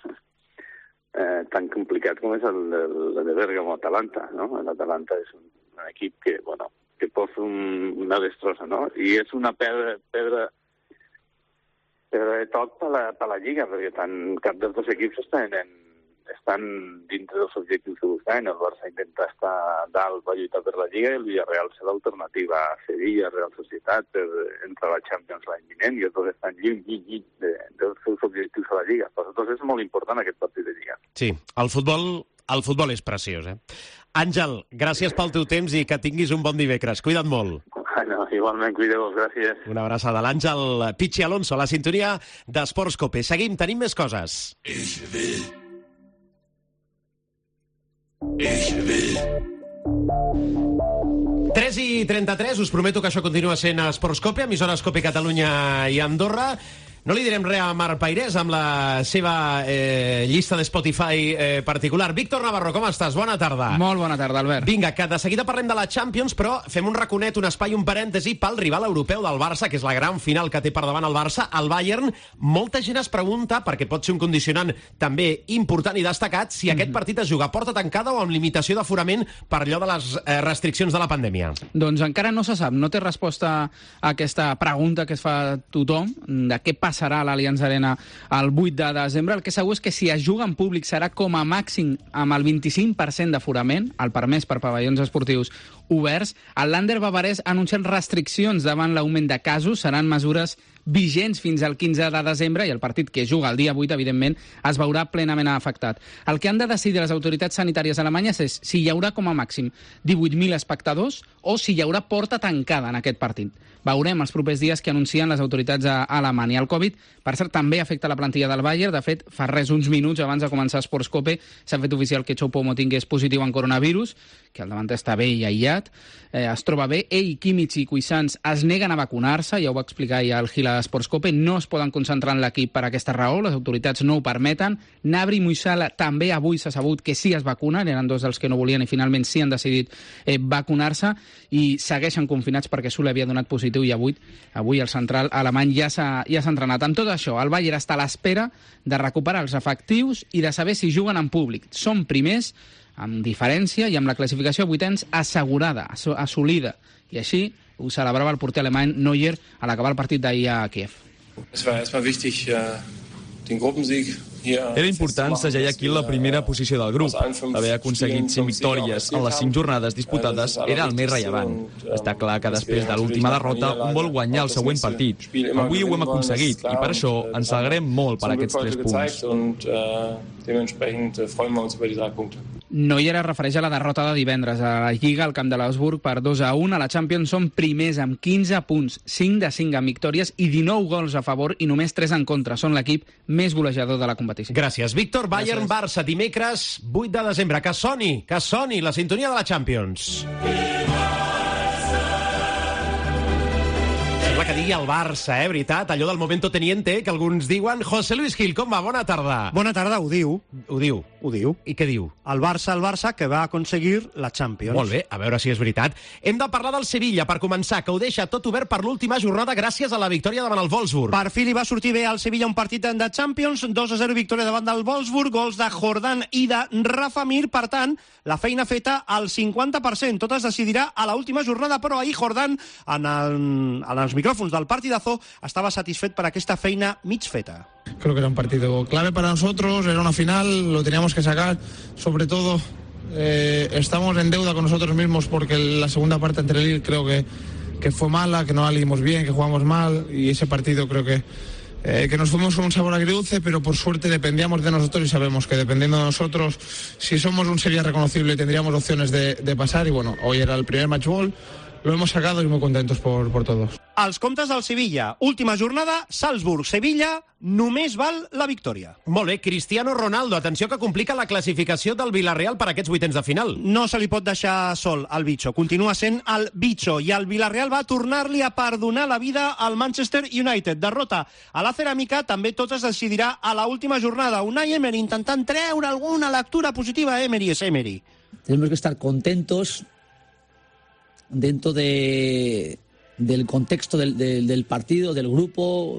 eh, tan complicat com és el, el, el de Bergamo-Atalanta, no? L'Atalanta és un, un equip que, bueno, que posa un, una destrossa, no? I és una pedra, pedra, pedra de toc per la, per la Lliga, perquè tant cap dels dos equips estan, en, estan dintre dels objectius que buscaven. El Barça intenta estar dalt per lluitar per la Lliga i el Villarreal serà l'alternativa a Sevilla, Real Societat, per entrar a la Champions l'any vinent, i els dos estan lluny, lluny, lluny de, dels seus objectius a la Lliga. Per nosaltres és molt important aquest partit de Lliga. Sí, el futbol, el futbol és preciós, eh? Àngel, gràcies pel teu temps i que tinguis un bon dimecres. Cuida't molt. Bueno, igualment, cuideu-vos, gràcies. Una abraçada a l'Àngel Pichi Alonso, a la sintonia d'Esports Cope. Seguim, tenim més coses. Ich will. Ich will. tres i trenta-tres, us prometo que això continua sent Esports Cope, emissores Cope Catalunya i Andorra. No li direm res a Marc Pairés amb la seva eh, llista de Spotify eh, particular. Víctor Navarro, com estàs? Bona tarda. Molt bona tarda, Albert. Vinga, que de seguida parlem de la Champions, però fem un raconet, un espai, un parèntesi pel rival europeu del Barça, que és la gran final que té per davant el Barça, el Bayern. Molta gent es pregunta, perquè pot ser un condicionant també important i destacat, si aquest partit es juga a porta tancada o amb limitació d'aforament per allò de les eh, restriccions de la pandèmia. Doncs encara no se sap, no té resposta a aquesta pregunta que es fa tothom, de què passarà a l'Allianz Arena el vuit de desembre. El que segur és que si es juga en públic serà com a màxim amb el vint-i-cinc per cent d'aforament, el permès per pavellons esportius oberts. El Länder bavarès ha anunciat restriccions davant l'augment de casos, seran mesures vigents fins al quinze de desembre i el partit que juga el dia vuit, evidentment, es veurà plenament afectat. El que han de decidir les autoritats sanitàries alemanyes és si hi haurà com a màxim divuit mil espectadors o si hi haurà porta tancada en aquest partit. Veurem els propers dies que anuncien les autoritats a Alemanya. El Covid, per cert, també afecta la plantilla del Bayern. De fet, fa res uns minuts abans de començar Esports Cope s'ha fet oficial que Choupo-Moting és positiu en coronavirus, que el davanter està bé i aïllat, resfriat, eh, es troba bé. Ell, Kimmich i Cuisance es neguen a vacunar-se, ja ho va explicar ahir al Gil a Sportscope, no es poden concentrar en l'equip per aquesta raó, les autoritats no ho permeten. Gnabry i Musiala també avui s'ha sabut que sí es vacunen, eren dos dels que no volien i finalment sí han decidit eh, vacunar-se i segueixen confinats perquè Sule havia donat positiu i avui, avui el central alemany ja s'ha ja s'ha entrenat. Amb tot això, el Bayern està a l'espera de recuperar els efectius i de saber si juguen en públic. Són primers, amb diferència i amb la classificació a vuitens assegurada, assolida. I així ho celebrava el porter alemany Neuer a l'acabar el partit d'ahir a Kiev. Es war erstmal wichtig, den Gruppensieg. Era important segellar aquí la primera posició del grup. Haver aconseguit cinc victòries en les cinc jornades disputades era el més rellevant. Està clar que després de l'última derrota un vol guanyar el següent partit. Avui ho hem aconseguit i per això ens alegrem molt per aquests tres punts. Neuer es refereix a la derrota de divendres a la Lliga al camp de l'Augsburg per dos a un. A la Champions són primers amb quinze punts, cinc de cinc amb victòries i dinou gols a favor i només tres en contra. Són l'equip més golejador de la competició. Gràcies. Víctor, Bayern-Barça, dimecres vuit de desembre. Que soni, que soni la sintonia de la Champions. Sembla que digui el Barça, eh, veritat? Allò del momento teniente, que alguns diuen. José Luis Gil, com va? Bona tarda. Bona tarda, ho diu. Ho diu. Ho diu. I què diu? El Barça, el Barça, que va aconseguir la Champions. Molt bé, a veure si és veritat. Hem de parlar del Sevilla, per començar, que ho deixa tot obert per l'última jornada gràcies a la victòria davant el Wolfsburg. Per fi li va sortir bé al Sevilla un partit de Champions, dos a zero victòria davant del Wolfsburg, gols de Jordan i de Rafa Mir, per tant, la feina feta al cinquanta per cent. Tot es decidirà a l'última jornada, però ahir Jordan, en, el, en els micròfons del partidazo, estava satisfet per aquesta feina mig feta. Creo que era un partido clave para nosotros, era una final, lo teníamos que sacar, sobre todo eh, estamos en deuda con nosotros mismos porque la segunda parte ante el Lille creo que, que fue mala, que no la leímos bien, que jugamos mal y ese partido creo que Eh, que nos fuimos con un sabor agridulce, pero por suerte dependíamos de nosotros y sabemos que dependiendo de nosotros, si somos un Sevilla reconocible, tendríamos opciones de, de pasar y bueno, hoy era el primer match ball, lo hemos sacado y muy contentos por, por todos. Els comptes del Sevilla, última jornada, Salzburg-Sevilla, només val la victòria. Molt bé, Cristiano Ronaldo, atenció que complica la classificació del Villarreal per aquests vuitens de final. No se li pot deixar sol al Bicho, continua sent el Bicho, i el Villarreal va tornar-li a perdonar la vida al Manchester United. Derrota a la Ceràmica, també tot es decidirà a la última jornada. Unai Emery intentant treure alguna lectura positiva. Emery és Emery. Tenemos que estar contentos dentro de, del contexto del, del, del partido, del grupo,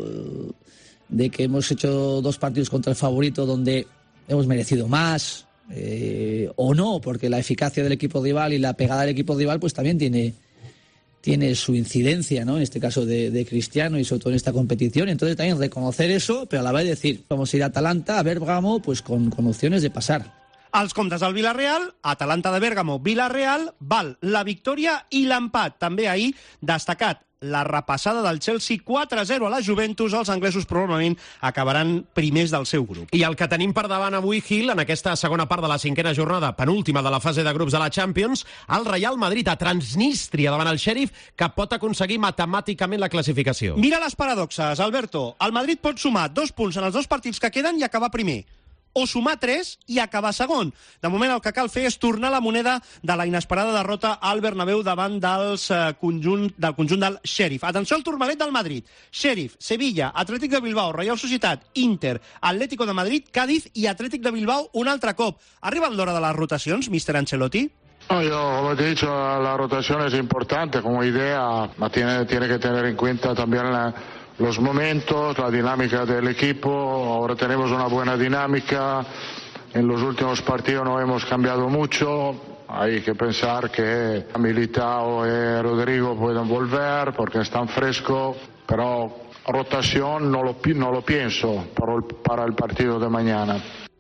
de que hemos hecho dos partidos contra el favorito donde hemos merecido más, eh, o no, porque la eficacia del equipo rival y la pegada del equipo rival pues también tiene, tiene su incidencia, ¿no? En este caso de, de Cristiano y sobre todo en esta competición. Entonces también reconocer eso, pero a la vez decir, vamos a ir a Atalanta, a Bérgamo, pues con, con opciones de pasar. Els comptes del Villarreal, Atalanta de Bèrgamo, Villarreal, val la victòria i l'empat. També ahir destacat la repassada del Chelsea quatre a zero a la Juventus. Els anglesos probablement acabaran primers del seu grup. I el que tenim per davant avui, Gil, en aquesta segona part de la cinquena jornada, penúltima de la fase de grups de la Champions, el Real Madrid a Transnistria davant el Sheriff, que pot aconseguir matemàticament la classificació. Mira les paradoxes, Alberto. El Madrid pot sumar dos punts en els dos partits que queden i acabar primer, o sumar tres i acabar segon. De moment el que cal fer és tornar la moneda de la inesperada derrota al Bernabéu davant dels, eh, conjunt, del conjunt del Sheriff. Atenció al turmalet del Madrid. Sheriff, Sevilla, Atlètic de Bilbao, Reial Societat, Inter, Atlético de Madrid, Cádiz i Atlètic de Bilbao un altre cop. Arriba l'hora de les rotacions, mister Ancelotti? No, yo, como te he dicho, la rotación es importante como idea, ma tiene, tiene que tener en cuenta también la los momentos, la dinámica del equipo. Ahora tenemos una buena dinámica, en los últimos partidos no hemos cambiado mucho, hay que pensar que Militao y Rodrigo pueden volver porque están frescos, pero rotación no lo, no lo pienso para el, para el partido de mañana.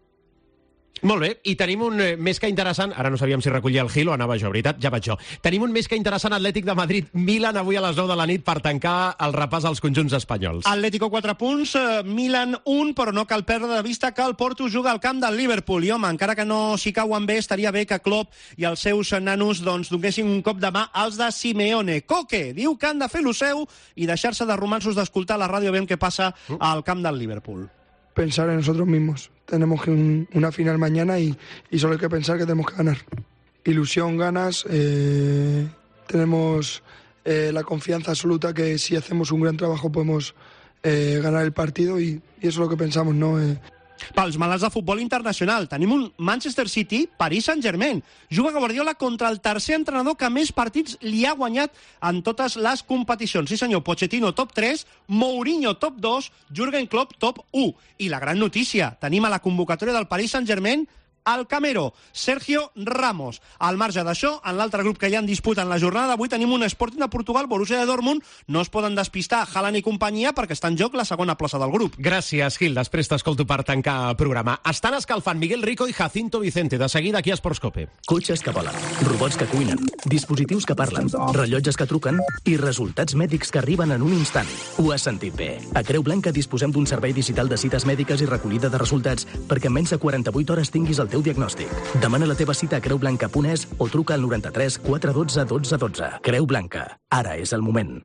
Molt bé, i tenim un eh, més que interessant, ara no sabíem si recollia el Gil o anava jo, veritat, ja vaig jo. Tenim un més que interessant Atlètic de Madrid-Milan avui a les nou de la nit per tancar el repàs als conjunts espanyols. Atlético quatre punts, eh, Milan un, però no cal perdre de vista que el Porto juga al camp del Liverpool. I home, encara que no s'hi cauen bé, estaria bé que Klopp i els seus nanos doncs, donessin un cop de mà als de Simeone. Coque diu que han de fer lo seu i deixar-se de romansos d'escoltar a la ràdio veiem què passa al camp del Liverpool. Pensar en nosotros mismos. Tenemos que un, una final mañana y, y solo hay que pensar que tenemos que ganar. ilusión, ganas. Eh, tenemos eh, la confianza absoluta que si hacemos un gran trabajo podemos eh, ganar el partido y, y eso es lo que pensamos, ¿no? Eh, Pels malalts de futbol internacional, tenim un Manchester City, Paris Saint-Germain. Juga Guardiola contra el tercer entrenador que més partits li ha guanyat en totes les competicions. Sí senyor, Pochettino top tres, Mourinho top dos, Jürgen Klopp top u. I la gran notícia, tenim a la convocatòria del Paris Saint-Germain al Camero, Sergio Ramos. Al marge d'això, en l'altre grup que hi ha en disputa en la jornada d'avui tenim un Sporting de Portugal, Borussia de Dortmund. No es poden despistar Haaland i companyia perquè està en joc la segona plaça del grup. Gràcies, Gil. Després t'escolto per tancar el programa. Estan escalfant Miguel Rico i Jacinto Vicente. De seguida aquí a Sportscope. Cotxes que volen, robots que cuinen, dispositius que parlen, rellotges que truquen i resultats mèdics que arriben en un instant. Ho has sentit bé. A Creu Blanca disposem d'un servei digital de cites mèdiques i recollida de resultats perquè en menys de quaranta-vuit hores tinguis el teu diagnòstic. Demana la teva cita a creu blanca punt es o truca al noranta-tres quatre dotze dotze dotze. Creu Blanca. Ara és el moment.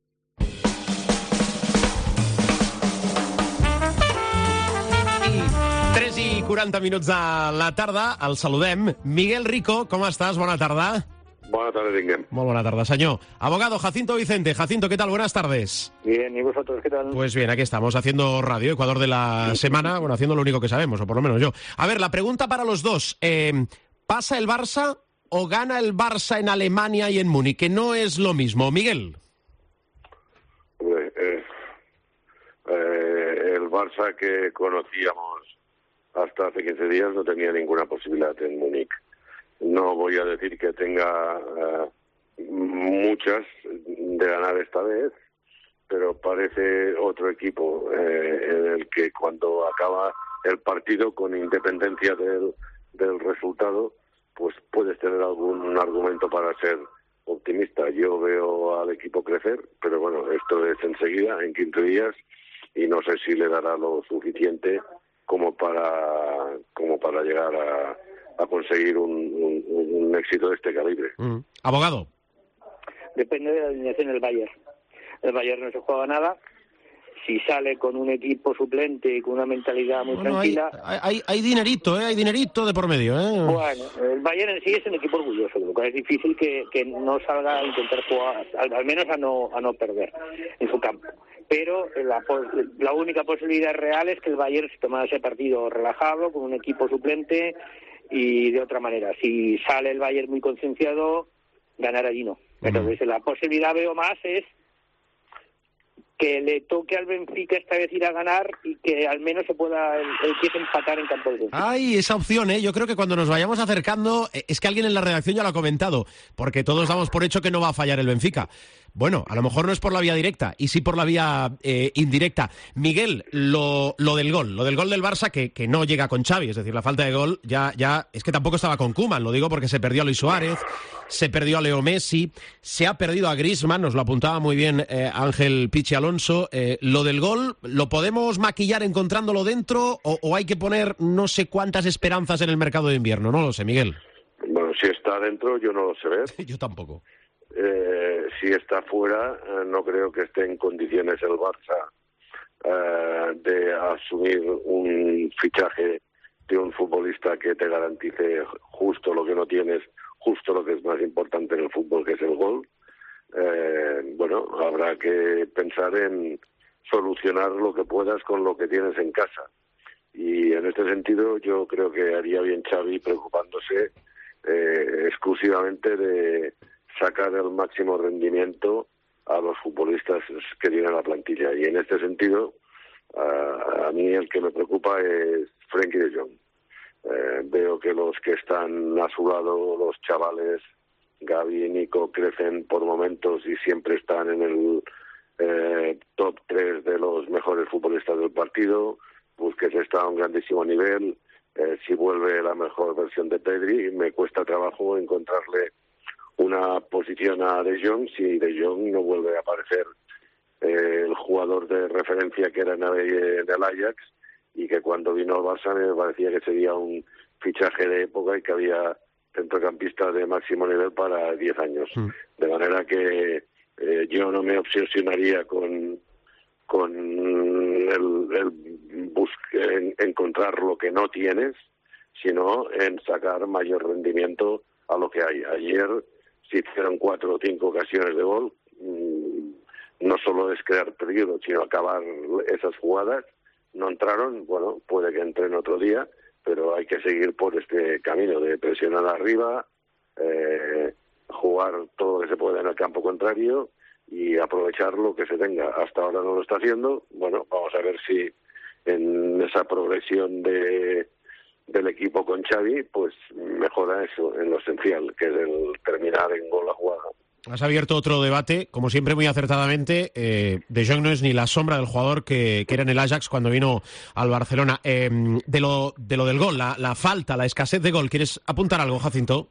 tres i quaranta minuts de la tarda. El saludem. Miguel Rico, com estàs? Bona tarda. Buenas tardes, Inge. Muy buena tarde, señor. Abogado Jacinto Vicente. Jacinto, ¿qué tal? Buenas tardes. Bien, ¿y vosotros qué tal? Pues bien, aquí estamos haciendo radio, Ecuador de la semana, bueno, haciendo lo único que sabemos, o por lo menos yo. A ver, la pregunta para los dos. Eh, ¿Pasa el Barça o gana el Barça en Alemania y en Múnich? Que no es lo mismo. Miguel. Pues, eh, eh, el Barça que conocíamos hasta hace quince días no tenía ninguna posibilidad en Múnich. No voy a decir que tenga uh, muchas de ganar esta vez, pero parece otro equipo eh, en el que cuando acaba el partido, con independencia del, del resultado, pues puedes tener algún argumento para ser optimista. Yo veo al equipo crecer, pero bueno, esto es enseguida, en quince días, y no sé si le dará lo suficiente como para, como para llegar a a conseguir un, un, un éxito de este calibre. Mm. Abogado. Depende de la alineación del Bayern. El Bayern no se juega nada. Si sale con un equipo suplente y con una mentalidad muy bueno, tranquila... Hay, hay, hay dinerito, ¿eh? Hay dinerito de por medio, ¿eh? Bueno, el Bayern en sí es un equipo orgulloso, lo cual es difícil que, que no salga a intentar jugar, al, al menos a no, a no perder en su campo. Pero la, la única posibilidad real es que el Bayern se tome ese partido relajado, con un equipo suplente y de otra manera. Si sale el Bayern muy concienciado, ganar allí no. Entonces, la posibilidad veo más es que le toque al Benfica esta vez ir a ganar y que al menos se pueda el, el que empatar en campo del Benfica. Ay, esa opción, ¿eh? Yo creo que cuando nos vayamos acercando, es que alguien en la redacción ya lo ha comentado, porque todos damos por hecho que no va a fallar el Benfica. Bueno, a lo mejor no es por la vía directa, y sí por la vía eh, indirecta. Miguel, lo, lo del gol, lo del gol del Barça, que, que no llega con Xavi, es decir, la falta de gol ya, ya es que tampoco estaba con Koeman, lo digo porque se perdió a Luis Suárez, se perdió a Leo Messi, se ha perdido a Griezmann, nos lo apuntaba muy bien eh, Ángel Pichi Alonso. Eh, lo del gol, ¿lo podemos maquillar encontrándolo dentro o, o hay que poner no sé cuántas esperanzas en el mercado de invierno? No lo sé, Miguel. Bueno, si está dentro yo no lo sé ver. Yo tampoco. Eh, si está fuera, eh, no creo que esté en condiciones el Barça eh, de asumir un fichaje de un futbolista que te garantice justo lo que no tienes, justo lo que es más importante en el fútbol, que es el gol. Eh, bueno, habrá que pensar en solucionar lo que puedas con lo que tienes en casa. Y en este sentido yo creo que haría bien Xavi preocupándose eh, exclusivamente de sacar el máximo rendimiento a los futbolistas que tiene la plantilla. Y en este sentido, a, a mí el que me preocupa es Frenkie de Jong. Eh, veo que los que están a su lado, los chavales, Gavi y Nico, crecen por momentos y siempre están en el eh, top tres de los mejores futbolistas del partido. Busquets está a un grandísimo nivel. Eh, si vuelve la mejor versión de Pedri, me cuesta trabajo encontrarle una posición a De Jong si De Jong no vuelve a aparecer eh, el jugador de referencia que era en el Ajax y que cuando vino al Barça me parecía que sería un fichaje de época y que había centrocampista de máximo nivel para diez años. Mm. De manera que eh, yo no me obsesionaría con con el, el busque, en, encontrar lo que no tienes, sino en sacar mayor rendimiento a lo que hay. Ayer se hicieron cuatro o cinco ocasiones de gol. No solo es crear peligro, sino acabar esas jugadas. No entraron, bueno, puede que entren otro día, pero hay que seguir por este camino de presionar arriba, eh, jugar todo lo que se puede en el campo contrario y aprovechar lo que se tenga. Hasta ahora no lo está haciendo. Bueno, vamos a ver si en esa progresión de del equipo con Xavi, pues mejora eso en lo esencial, que es el terminar en gol la jugada. Has abierto otro debate, como siempre muy acertadamente. Eh, De Jong no es ni la sombra del jugador que, que era en el Ajax cuando vino al Barcelona. Eh, de lo de lo del gol, la, la falta, la escasez de gol, ¿quieres apuntar algo, Jacinto?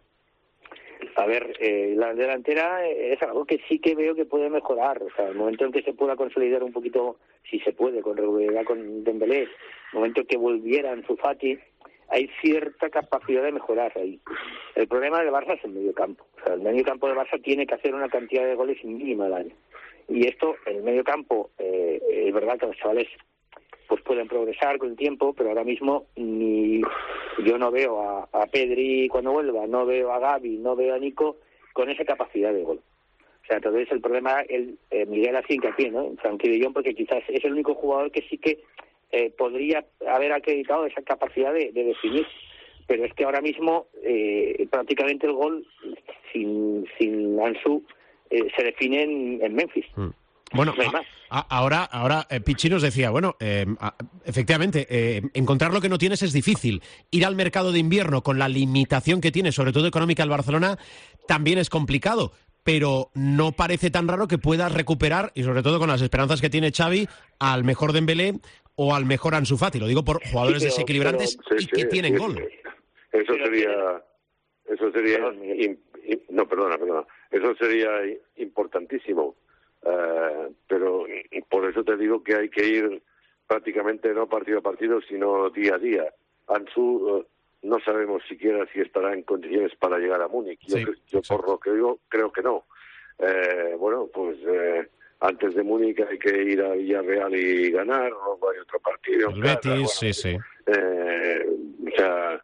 A ver, eh, la delantera es algo que sí que veo que puede mejorar. O sea, el momento en que se pueda consolidar un poquito, si se puede, con regularidad con Dembélé, el momento en que volviera Ansu Fati, hay cierta capacidad de mejorar ahí. El problema del Barça es el medio campo. O sea, el medio campo del Barça tiene que hacer una cantidad de goles mínima al año. Y esto, el medio campo, eh, es verdad que los chavales pues pueden progresar con el tiempo, pero ahora mismo ni yo no veo a, a Pedri cuando vuelva, no veo a Gavi, no veo a Nico con esa capacidad de gol. O sea, entonces el problema, el eh, Miguel hace hincapié, ¿no? Frankie de Jong, porque quizás es el único jugador que sí que eh, podría haber acreditado esa capacidad de, de definir. Pero es que ahora mismo eh, prácticamente el gol sin, sin Ansu eh, se define en, en Memphis. Mm. Bueno, a, a, ahora, ahora eh, Pichi nos decía, bueno, eh, a, efectivamente, eh, encontrar lo que no tienes es difícil. Ir al mercado de invierno con la limitación que tiene, sobre todo económica, el Barcelona, también es complicado. Pero no parece tan raro que puedas recuperar, y sobre todo con las esperanzas que tiene Xavi, al mejor Dembélé o al mejor Ansu Fati. Lo digo por jugadores sí, pero, desequilibrantes pero, sí, y que sí, tienen sí, gol. Sí. Eso sería... Eso sería... Perdón, in, in, no, perdona, perdona. Eso sería importantísimo. Uh, pero por eso te digo que hay que ir prácticamente no partido a partido, sino día a día. Ansu uh, no sabemos siquiera si estará en condiciones para llegar a Múnich. Yo, sí, yo por lo que digo, creo que no. Eh, bueno, pues eh, antes de Múnich hay que ir a Villarreal y ganar, luego hay otro partido. El Betis, bueno, sí, sí. Eh, o sea,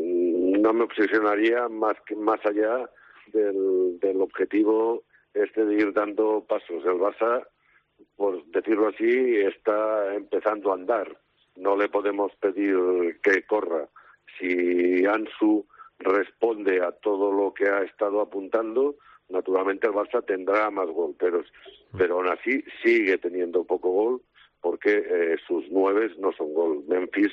no me obsesionaría más que más allá del, del objetivo este de ir dando pasos. El Barça, por decirlo así, está empezando a andar. No le podemos pedir que corra. Si Ansu responde a todo lo que ha estado apuntando, naturalmente el Barça tendrá más gol, pero, pero aún así sigue teniendo poco gol porque eh, sus nueves no son gol. Memphis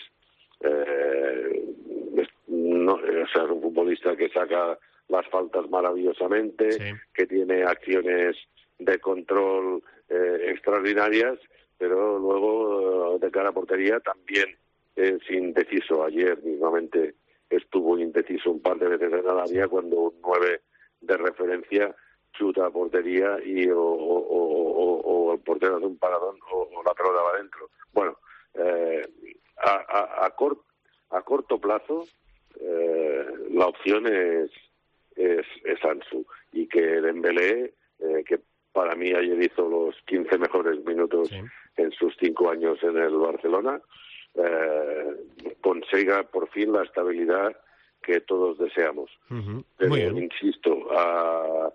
eh, no, o sea, es un futbolista que saca las faltas maravillosamente, sí, que tiene acciones de control eh, extraordinarias, pero luego de cara a portería también es indeciso. Ayer mismamente estuvo indeciso un par de veces en el área cuando un nueve de referencia chuta a portería y o, o, o, o el portero hace un paradón o, o la pelota va adentro. Bueno, eh, a, a, a, cort, a corto plazo eh, la opción es Es, es Ansu, y que Dembélé, eh, que para mí ayer hizo los quince mejores minutos sí. en sus cinco años en el Barcelona, eh, consiga por fin la estabilidad que todos deseamos. Uh-huh. Pero insisto, a,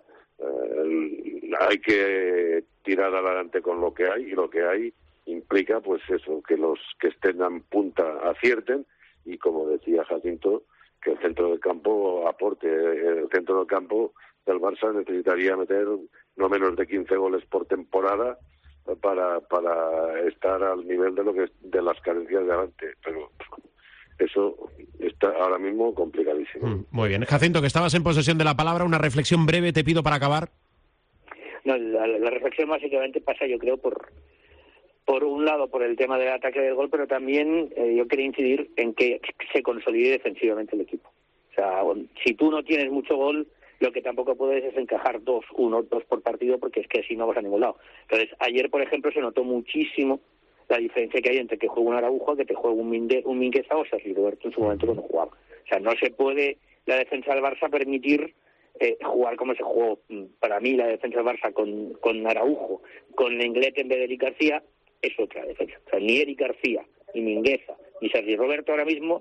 eh, hay que tirar adelante con lo que hay, y lo que hay implica pues eso, que los que estén en punta acierten, y como decía Jacinto, que el centro del campo aporte. El centro del campo del Barça necesitaría meter no menos de quince goles por temporada para para estar al nivel de lo que de las carencias de adelante, pero eso está ahora mismo complicadísimo. Mm, muy bien. Jacinto, que estabas en posesión de la palabra, una reflexión breve te pido para acabar. No, la, la reflexión básicamente pasa, yo creo, por por un lado por el tema del ataque del gol, pero también eh, yo quería incidir en que se consolide defensivamente el equipo. O sea, si tú no tienes mucho gol, lo que tampoco puedes es encajar dos, uno, dos por partido, porque es que así no vas a ningún lado. Entonces, ayer, por ejemplo, se notó muchísimo la diferencia que hay entre que juegue un Araujo, que te juegue un, Minde, un Mingueza o Sergi Roberto en su momento cuando jugaba. O sea, no se puede la defensa del Barça permitir eh, jugar como se jugó, para mí, la defensa del Barça con, con Araujo, con Lenglet en vez de Eric García, es otra defensa. O sea, ni Eric García, ni Mingueza, ni Sergi Roberto ahora mismo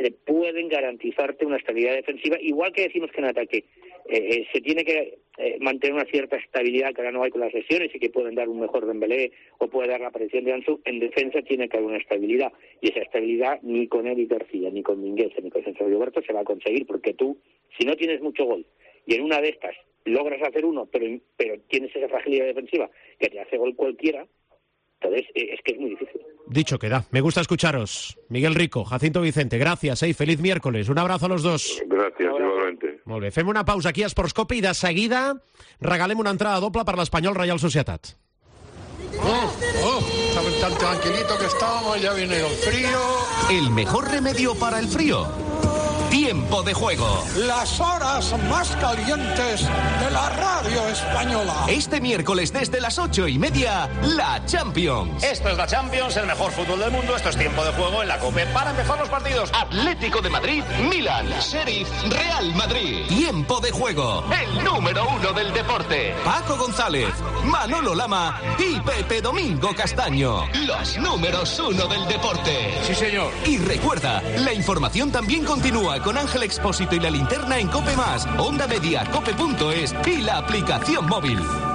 eh, pueden garantizarte una estabilidad defensiva, igual que decimos que en ataque eh, eh, se tiene que eh, mantener una cierta estabilidad que ahora no hay con las lesiones y que pueden dar un mejor Dembélé o puede dar la aparición de Ansu. En defensa tiene que haber una estabilidad, y esa estabilidad ni con Eric García, ni con Mingueza, ni con Sergio Roberto se va a conseguir, porque tú, si no tienes mucho gol y en una de estas logras hacer uno, pero, pero tienes esa fragilidad defensiva que te hace gol cualquiera, entonces eh, es que es muy difícil. Dicho queda. Me gusta escucharos. Miguel Rico, Jacinto Vicente, gràcies, eh? Feliz miércoles. Un abrazo a los dos. Gràcies, igualmente. Molt bé, fem una pausa aquí a Sportscope i de seguida regalem una entrada doble per l'Espanyol Reial Societat. Oh, oh, tan tranquilito que estábamos, ya viene el frío. El mejor remedio para el frío. Tiempo de juego. Las horas más calientes de la radio española. Este miércoles desde las ocho y media, la Champions. Esto es la Champions, el mejor fútbol del mundo. Esto es tiempo de juego en la COPE para empezar los partidos. Atlético de Madrid, Milan, Sheriff, Real Madrid. Tiempo de juego. El número uno del deporte. Paco González, Manolo Lama y Pepe Domingo Castaño. Los números uno del deporte. Sí, señor. Y recuerda, la información también continúa con Ángel Expósito y la linterna en Cope Más, Onda Media, cope punto es y la aplicación móvil.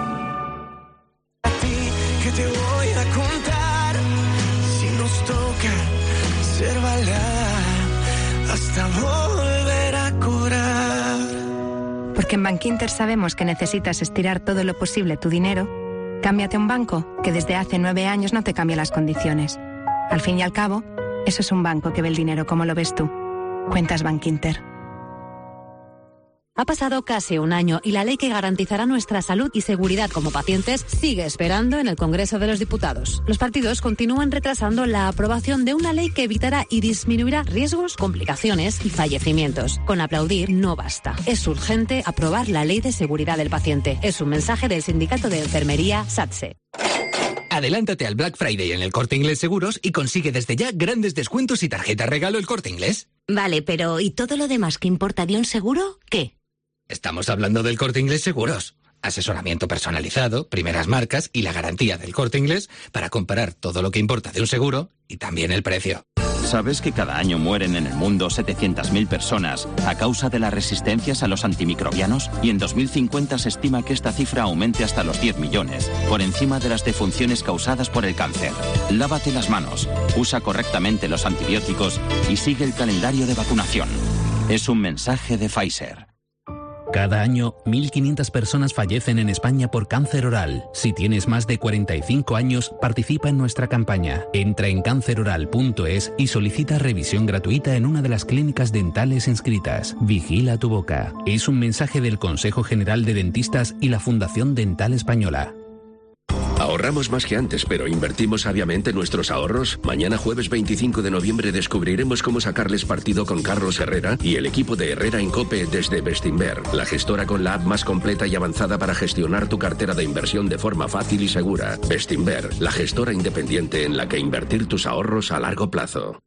A ti que te voy a contar, si nos toca ser balada hasta volver a cobrar. Porque en Bankinter sabemos que necesitas estirar todo lo posible tu dinero. Cámbiate a un banco que desde hace nueve años no te cambia las condiciones. Al fin y al cabo, eso es un banco que ve el dinero como lo ves tú. Cuentas Bankinter. Ha pasado casi un año y la ley que garantizará nuestra salud y seguridad como pacientes sigue esperando en el Congreso de los Diputados. Los partidos continúan retrasando la aprobación de una ley que evitará y disminuirá riesgos, complicaciones y fallecimientos. Con aplaudir no basta. Es urgente aprobar la ley de seguridad del paciente. Es un mensaje del Sindicato de Enfermería SATSE. Adelántate al Black Friday en el Corte Inglés Seguros y consigue desde ya grandes descuentos y tarjeta regalo el Corte Inglés. Vale, pero ¿y todo lo demás que importa de un seguro? ¿Qué? Estamos hablando del Corte Inglés Seguros. Asesoramiento personalizado, primeras marcas y la garantía del Corte Inglés para comparar todo lo que importa de un seguro y también el precio. ¿Sabes que cada año mueren en el mundo setecientas mil personas a causa de las resistencias a los antimicrobianos? Y en dos mil cincuenta se estima que esta cifra aumente hasta los diez millones, por encima de las defunciones causadas por el cáncer. Lávate las manos, usa correctamente los antibióticos y sigue el calendario de vacunación. Es un mensaje de Pfizer. Cada año, mil quinientas personas fallecen en España por cáncer oral. Si tienes más de cuarenta y cinco años, participa en nuestra campaña. Entra en cáncer oral punto es y solicita revisión gratuita en una de las clínicas dentales inscritas. Vigila tu boca. Es un mensaje del Consejo General de Dentistas y la Fundación Dental Española. Ahorramos más que antes, pero ¿invertimos sabiamente nuestros ahorros? Mañana jueves veinticinco de noviembre descubriremos cómo sacarles partido con Carlos Herrera y el equipo de Herrera en COPE desde Bestinver, la gestora con la app más completa y avanzada para gestionar tu cartera de inversión de forma fácil y segura. Bestinver, la gestora independiente en la que invertir tus ahorros a largo plazo.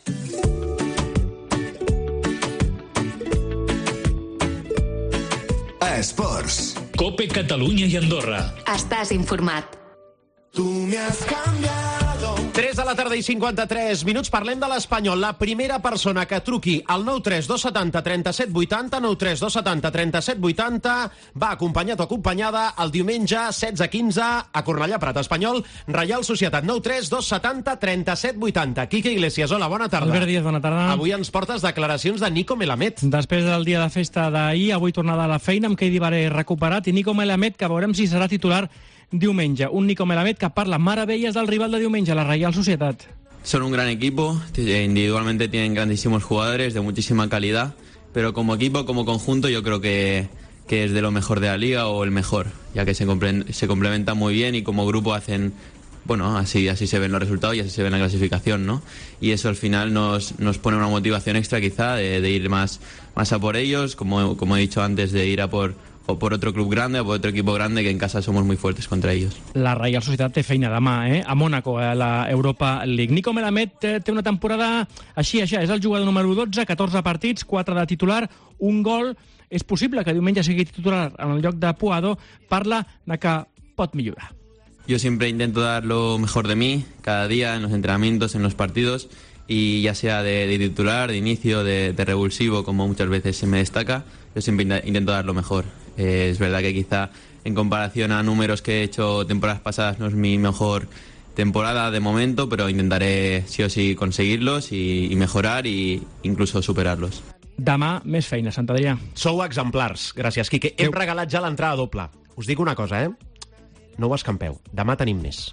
A Esports. Cope Catalunya i Andorra. Estàs informat. Tu me has cambiado. tres de la tarda i cinquanta-tres minuts. Parlem de l'Espanyol. La primera persona que truqui al nou tres dos setanta trenta-set vuitanta, nou tres dos setanta trenta-set vuitanta, va acompanyat o acompanyada el diumenge setze quinze a Cornellà Prat. Espanyol, Reial Societat, nou tres dos setanta trenta-set vuitanta. Quique Iglesias, hola, bona tarda. Albert Díaz, bona tarda. Avui ens portes declaracions de Nico Melamed. Després del dia de festa d'ahir, avui tornada a la feina amb Keidi Baré recuperat i Nico Melamed, que veurem si serà titular diumenge. Un Nico Melamed que parla meravelles del rival de diumenge, la Real Sociedad. Son un gran equipo, individualmente tienen grandísimos jugadores de muchísima calidad, pero como equipo, como conjunto, yo creo que, que es de lo mejor de la liga o el mejor, ya que se, se complementan muy bien y como grupo hacen, bueno, así, así se ven los resultados y así se ve la clasificación, ¿no? Y eso al final nos, nos pone una motivación extra quizá de, de ir más, más a por ellos, como, como he dicho antes, de ir a por o por otro club grande o por otro equipo grande, que en casa somos muy fuertes contra ellos. La Real Societat té feina demà, eh? A Mònaco, a la Europa League. Nico Melamed té una temporada així, així. És el jugador número dotze, catorze partits, quatre de titular, un gol. És possible que diumenge sigui titular en el lloc de Puado. Parla de que pot millorar. Yo siempre intento dar lo mejor de mí, cada día, en los entrenamientos, en los partidos, y ya sea de, de titular, de inicio, de, de revulsivo, como muchas veces se me destaca, yo siempre intento dar lo mejor. Eh, es verdad que quizá en comparación a números que he hecho temporadas pasadas no es mi mejor temporada de momento, però intentaré sí o sí conseguirlos i, i mejorar i incluso superarlos. Demà, més feina, Sant Adrià. Sou exemplars. Gràcies, Quique. Hem regalat ja l'entrada doble. Us dic una cosa, eh? No ho escampeu. Demà tenim més.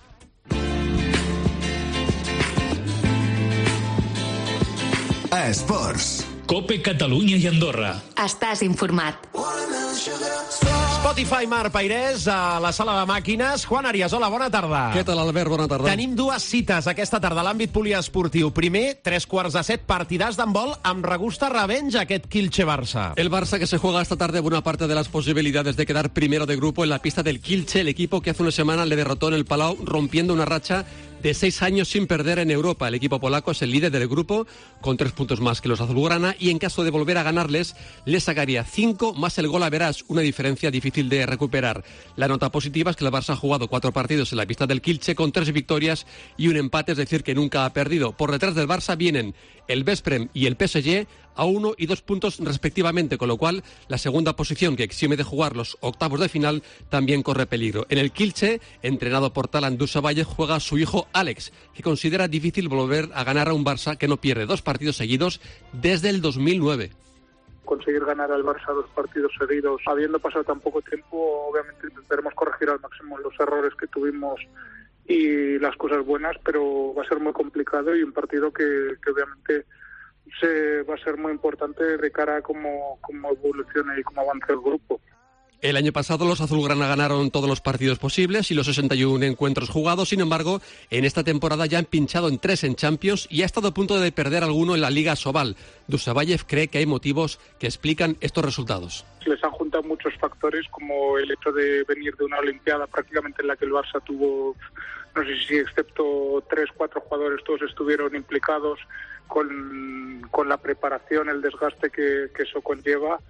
Esports. Cope Catalunya i Andorra. Estàs informat. Spotify Mar Pairés, a la sala de màquines. Juan Arias, hola, bona tarda. Què tal, Albert? Bona tarda. Tenim dues cites aquesta tarda a l'àmbit poliesportiu. Primer, tres quarts de set, partidàs d'handbol amb regusta revenja, aquest Kielce-Barça. El Barça que se juega esta tarde buena parte de las posibilidades de quedar primero de grupo en la pista del Kielce, el equipo que hace una semana le derrotó en el Palau, rompiendo una racha de seis años sin perder en Europa. El equipo polaco es el líder del grupo, con tres puntos más que los azulgrana, y en caso de volver a ganarles, les sacaría cinco más el gol average, una diferencia difícil de recuperar. La nota positiva es que el Barça ha jugado cuatro partidos en la pista del Kielce con tres victorias y un empate, es decir, que nunca ha perdido. Por detrás del Barça vienen el Veszprém y el P S G a uno y dos puntos respectivamente, con lo cual la segunda posición, que exime de jugar los octavos de final, también corre peligro. En el Kielce, entrenado por Talan Dusabayev, juega su hijo Alex, que considera difícil volver a ganar a un Barça que no pierde dos partidos seguidos desde el dos mil nueve. Conseguir ganar al Barça dos partidos seguidos, habiendo pasado tan poco tiempo, obviamente intentaremos corregir al máximo los errores que tuvimos y las cosas buenas, pero va a ser muy complicado y un partido que, que obviamente se va a ser muy importante de cara a cómo, cómo evolucione y cómo avance el grupo. El año pasado los azulgrana ganaron todos los partidos posibles y los sesenta y uno encuentros jugados. Sin embargo, en esta temporada ya han pinchado en tres en Champions y ha estado a punto de perder alguno en la Liga Sobal. Dusabayev cree que hay motivos que explican estos resultados. Les han juntado muchos factores, como el hecho de venir de una Olimpiada prácticamente en la que el Barça tuvo, no sé si excepto tres, cuatro jugadores, todos estuvieron implicados, con, con la preparación, el desgaste que, que eso conlleva.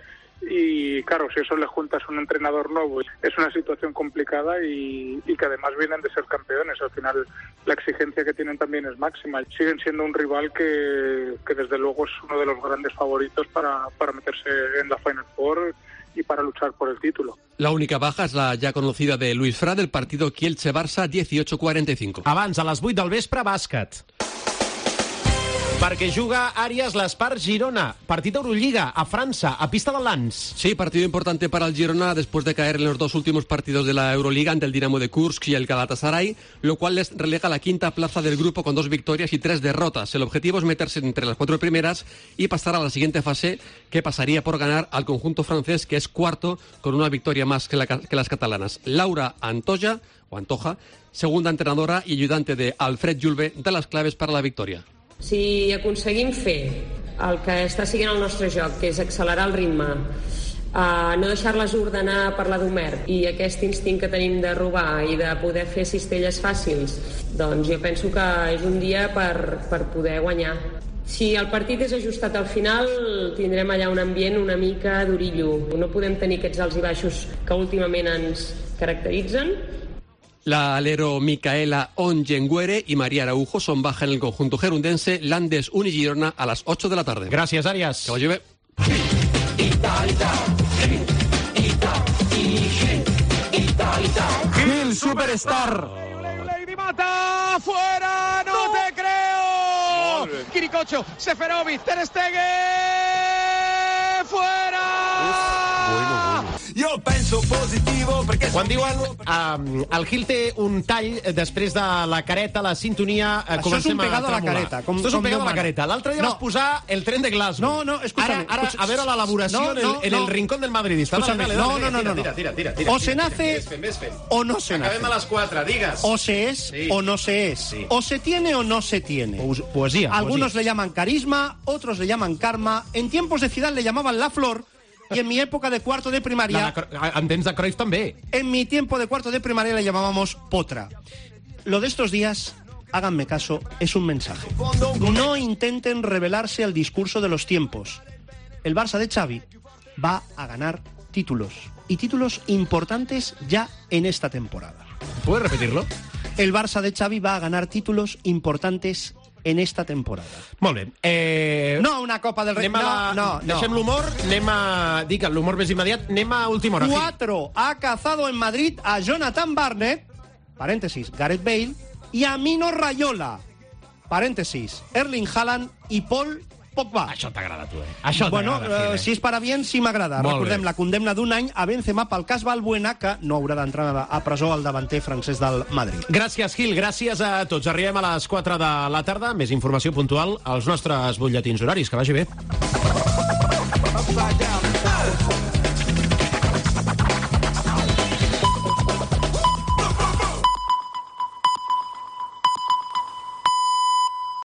Y claro, si eso le juntas a un entrenador nuevo, es una situación complicada y, y que además vienen de ser campeones. Al final la exigencia que tienen también es máxima. Siguen siendo un rival que, que desde luego es uno de los grandes favoritos para, para meterse en la Final Four y para luchar por el título. La única baja es la ya conocida de Luis Fra del partido Kielce-Barça dieciocho cuarenta y cinco. Abans, a les vuit del vespre, bàsquet. Perquè juga Arias l'Espart Girona. Partit d'Eurolliga a França, a pista de Lens. Sí, partido importante para el Girona después de caer en los dos últimos partidos de la Euroliga ante el Dinamo de Kursk y el Galatasaray, lo cual les relega a la quinta plaza del grupo con dos victorias y tres derrotas. El objetivo es meterse entre las cuatro primeras y pasar a la siguiente fase, que pasaría por ganar al conjunto francés, que es cuarto con una victoria más que, la, que las catalanas. Laura Antoja, o Antoja, segunda entrenadora y ayudante de Alfred Julve, da las claves para la victoria. Si aconseguim fer el que està siguent el nostre joc, que és accelerar el ritme, uh, no deixar-les ordenar per la d'Homer i aquest instint que tenim de robar i de poder fer cistelles fàcils, doncs jo penso que és un dia per, per poder guanyar. Si el partit és ajustat al final, tindrem allà un ambient una mica d'orillo. No podem tenir aquests alts i baixos que últimament ens caracteritzen. La alero Micaela Onyenguere y María Araujo son baja en el conjunto gerundense. Landes Unigirona a las ocho de la tarde. Gracias, Arias. Que vaya bien. Gil Superstar. Lady Mata, fuera, no te creo. Quiricocho, Seferovic, Ter Stegen, fuera. Jo penso positivo perquè... Quan diuen um, el Gil té un tall després de la careta, la sintonia, uh, Això és un pegado a la careta. Com, Això és un pegado a la mana. careta. L'altre dia no. vas posar el tren de Glasgow. No, no, escúchame. Ara, ara a veure l'elaboració no, en, el, no, en el no. rincón del madridista. Escúchame, Dale, dale, no, dale, no, no, no. Tira, tira, tira, tira, o se nace ves fent, ves fent. o no se nace. Acabem a les quatre, digues. O se es sí. o no se es. Sí. O se tiene o no se tiene. Poesía. Algunos poesía. le llaman carisma, otros le llaman karma. En tiempos de Zidane le llamaban la flor. Y en mi época de cuarto de primaria... La, en temps de Cruyff també. En mi tiempo de cuarto de primaria le llamábamos potra. Lo de estos días, háganme caso, es un mensaje. No intenten revelarse al discurso de los tiempos. El Barça de Xavi va a ganar títulos. Y títulos importantes ya en esta temporada. ¿Puedes repetirlo? El Barça de Xavi va a ganar títulos importantes en esta temporada. Molt bé. Eh... No una Copa del Rei. Anem a la... No, no, no. Deixem l'humor, anem a... Dic, l'humor més immediat, anem a última hora. Cuatro ha cazado en Madrid a Jonathan Barnett, paréntesis, Gareth Bale, y a Mino Raiola, paréntesis, Erling Haaland y Paul Pogba. Això t'agrada, tu, eh? Això bueno, t'agrada, eh, si és para bien, sí m'agrada. Molt Recordem bé. la condemna d'un any a Benzema pel cas Balbuena, que no haurà d'entrar a presó al davanter francès del Madrid. Gràcies, Gil. Gràcies a tots. Arribem a les quatre de la tarda. Més informació puntual als nostres butlletins horaris. Que vagi bé.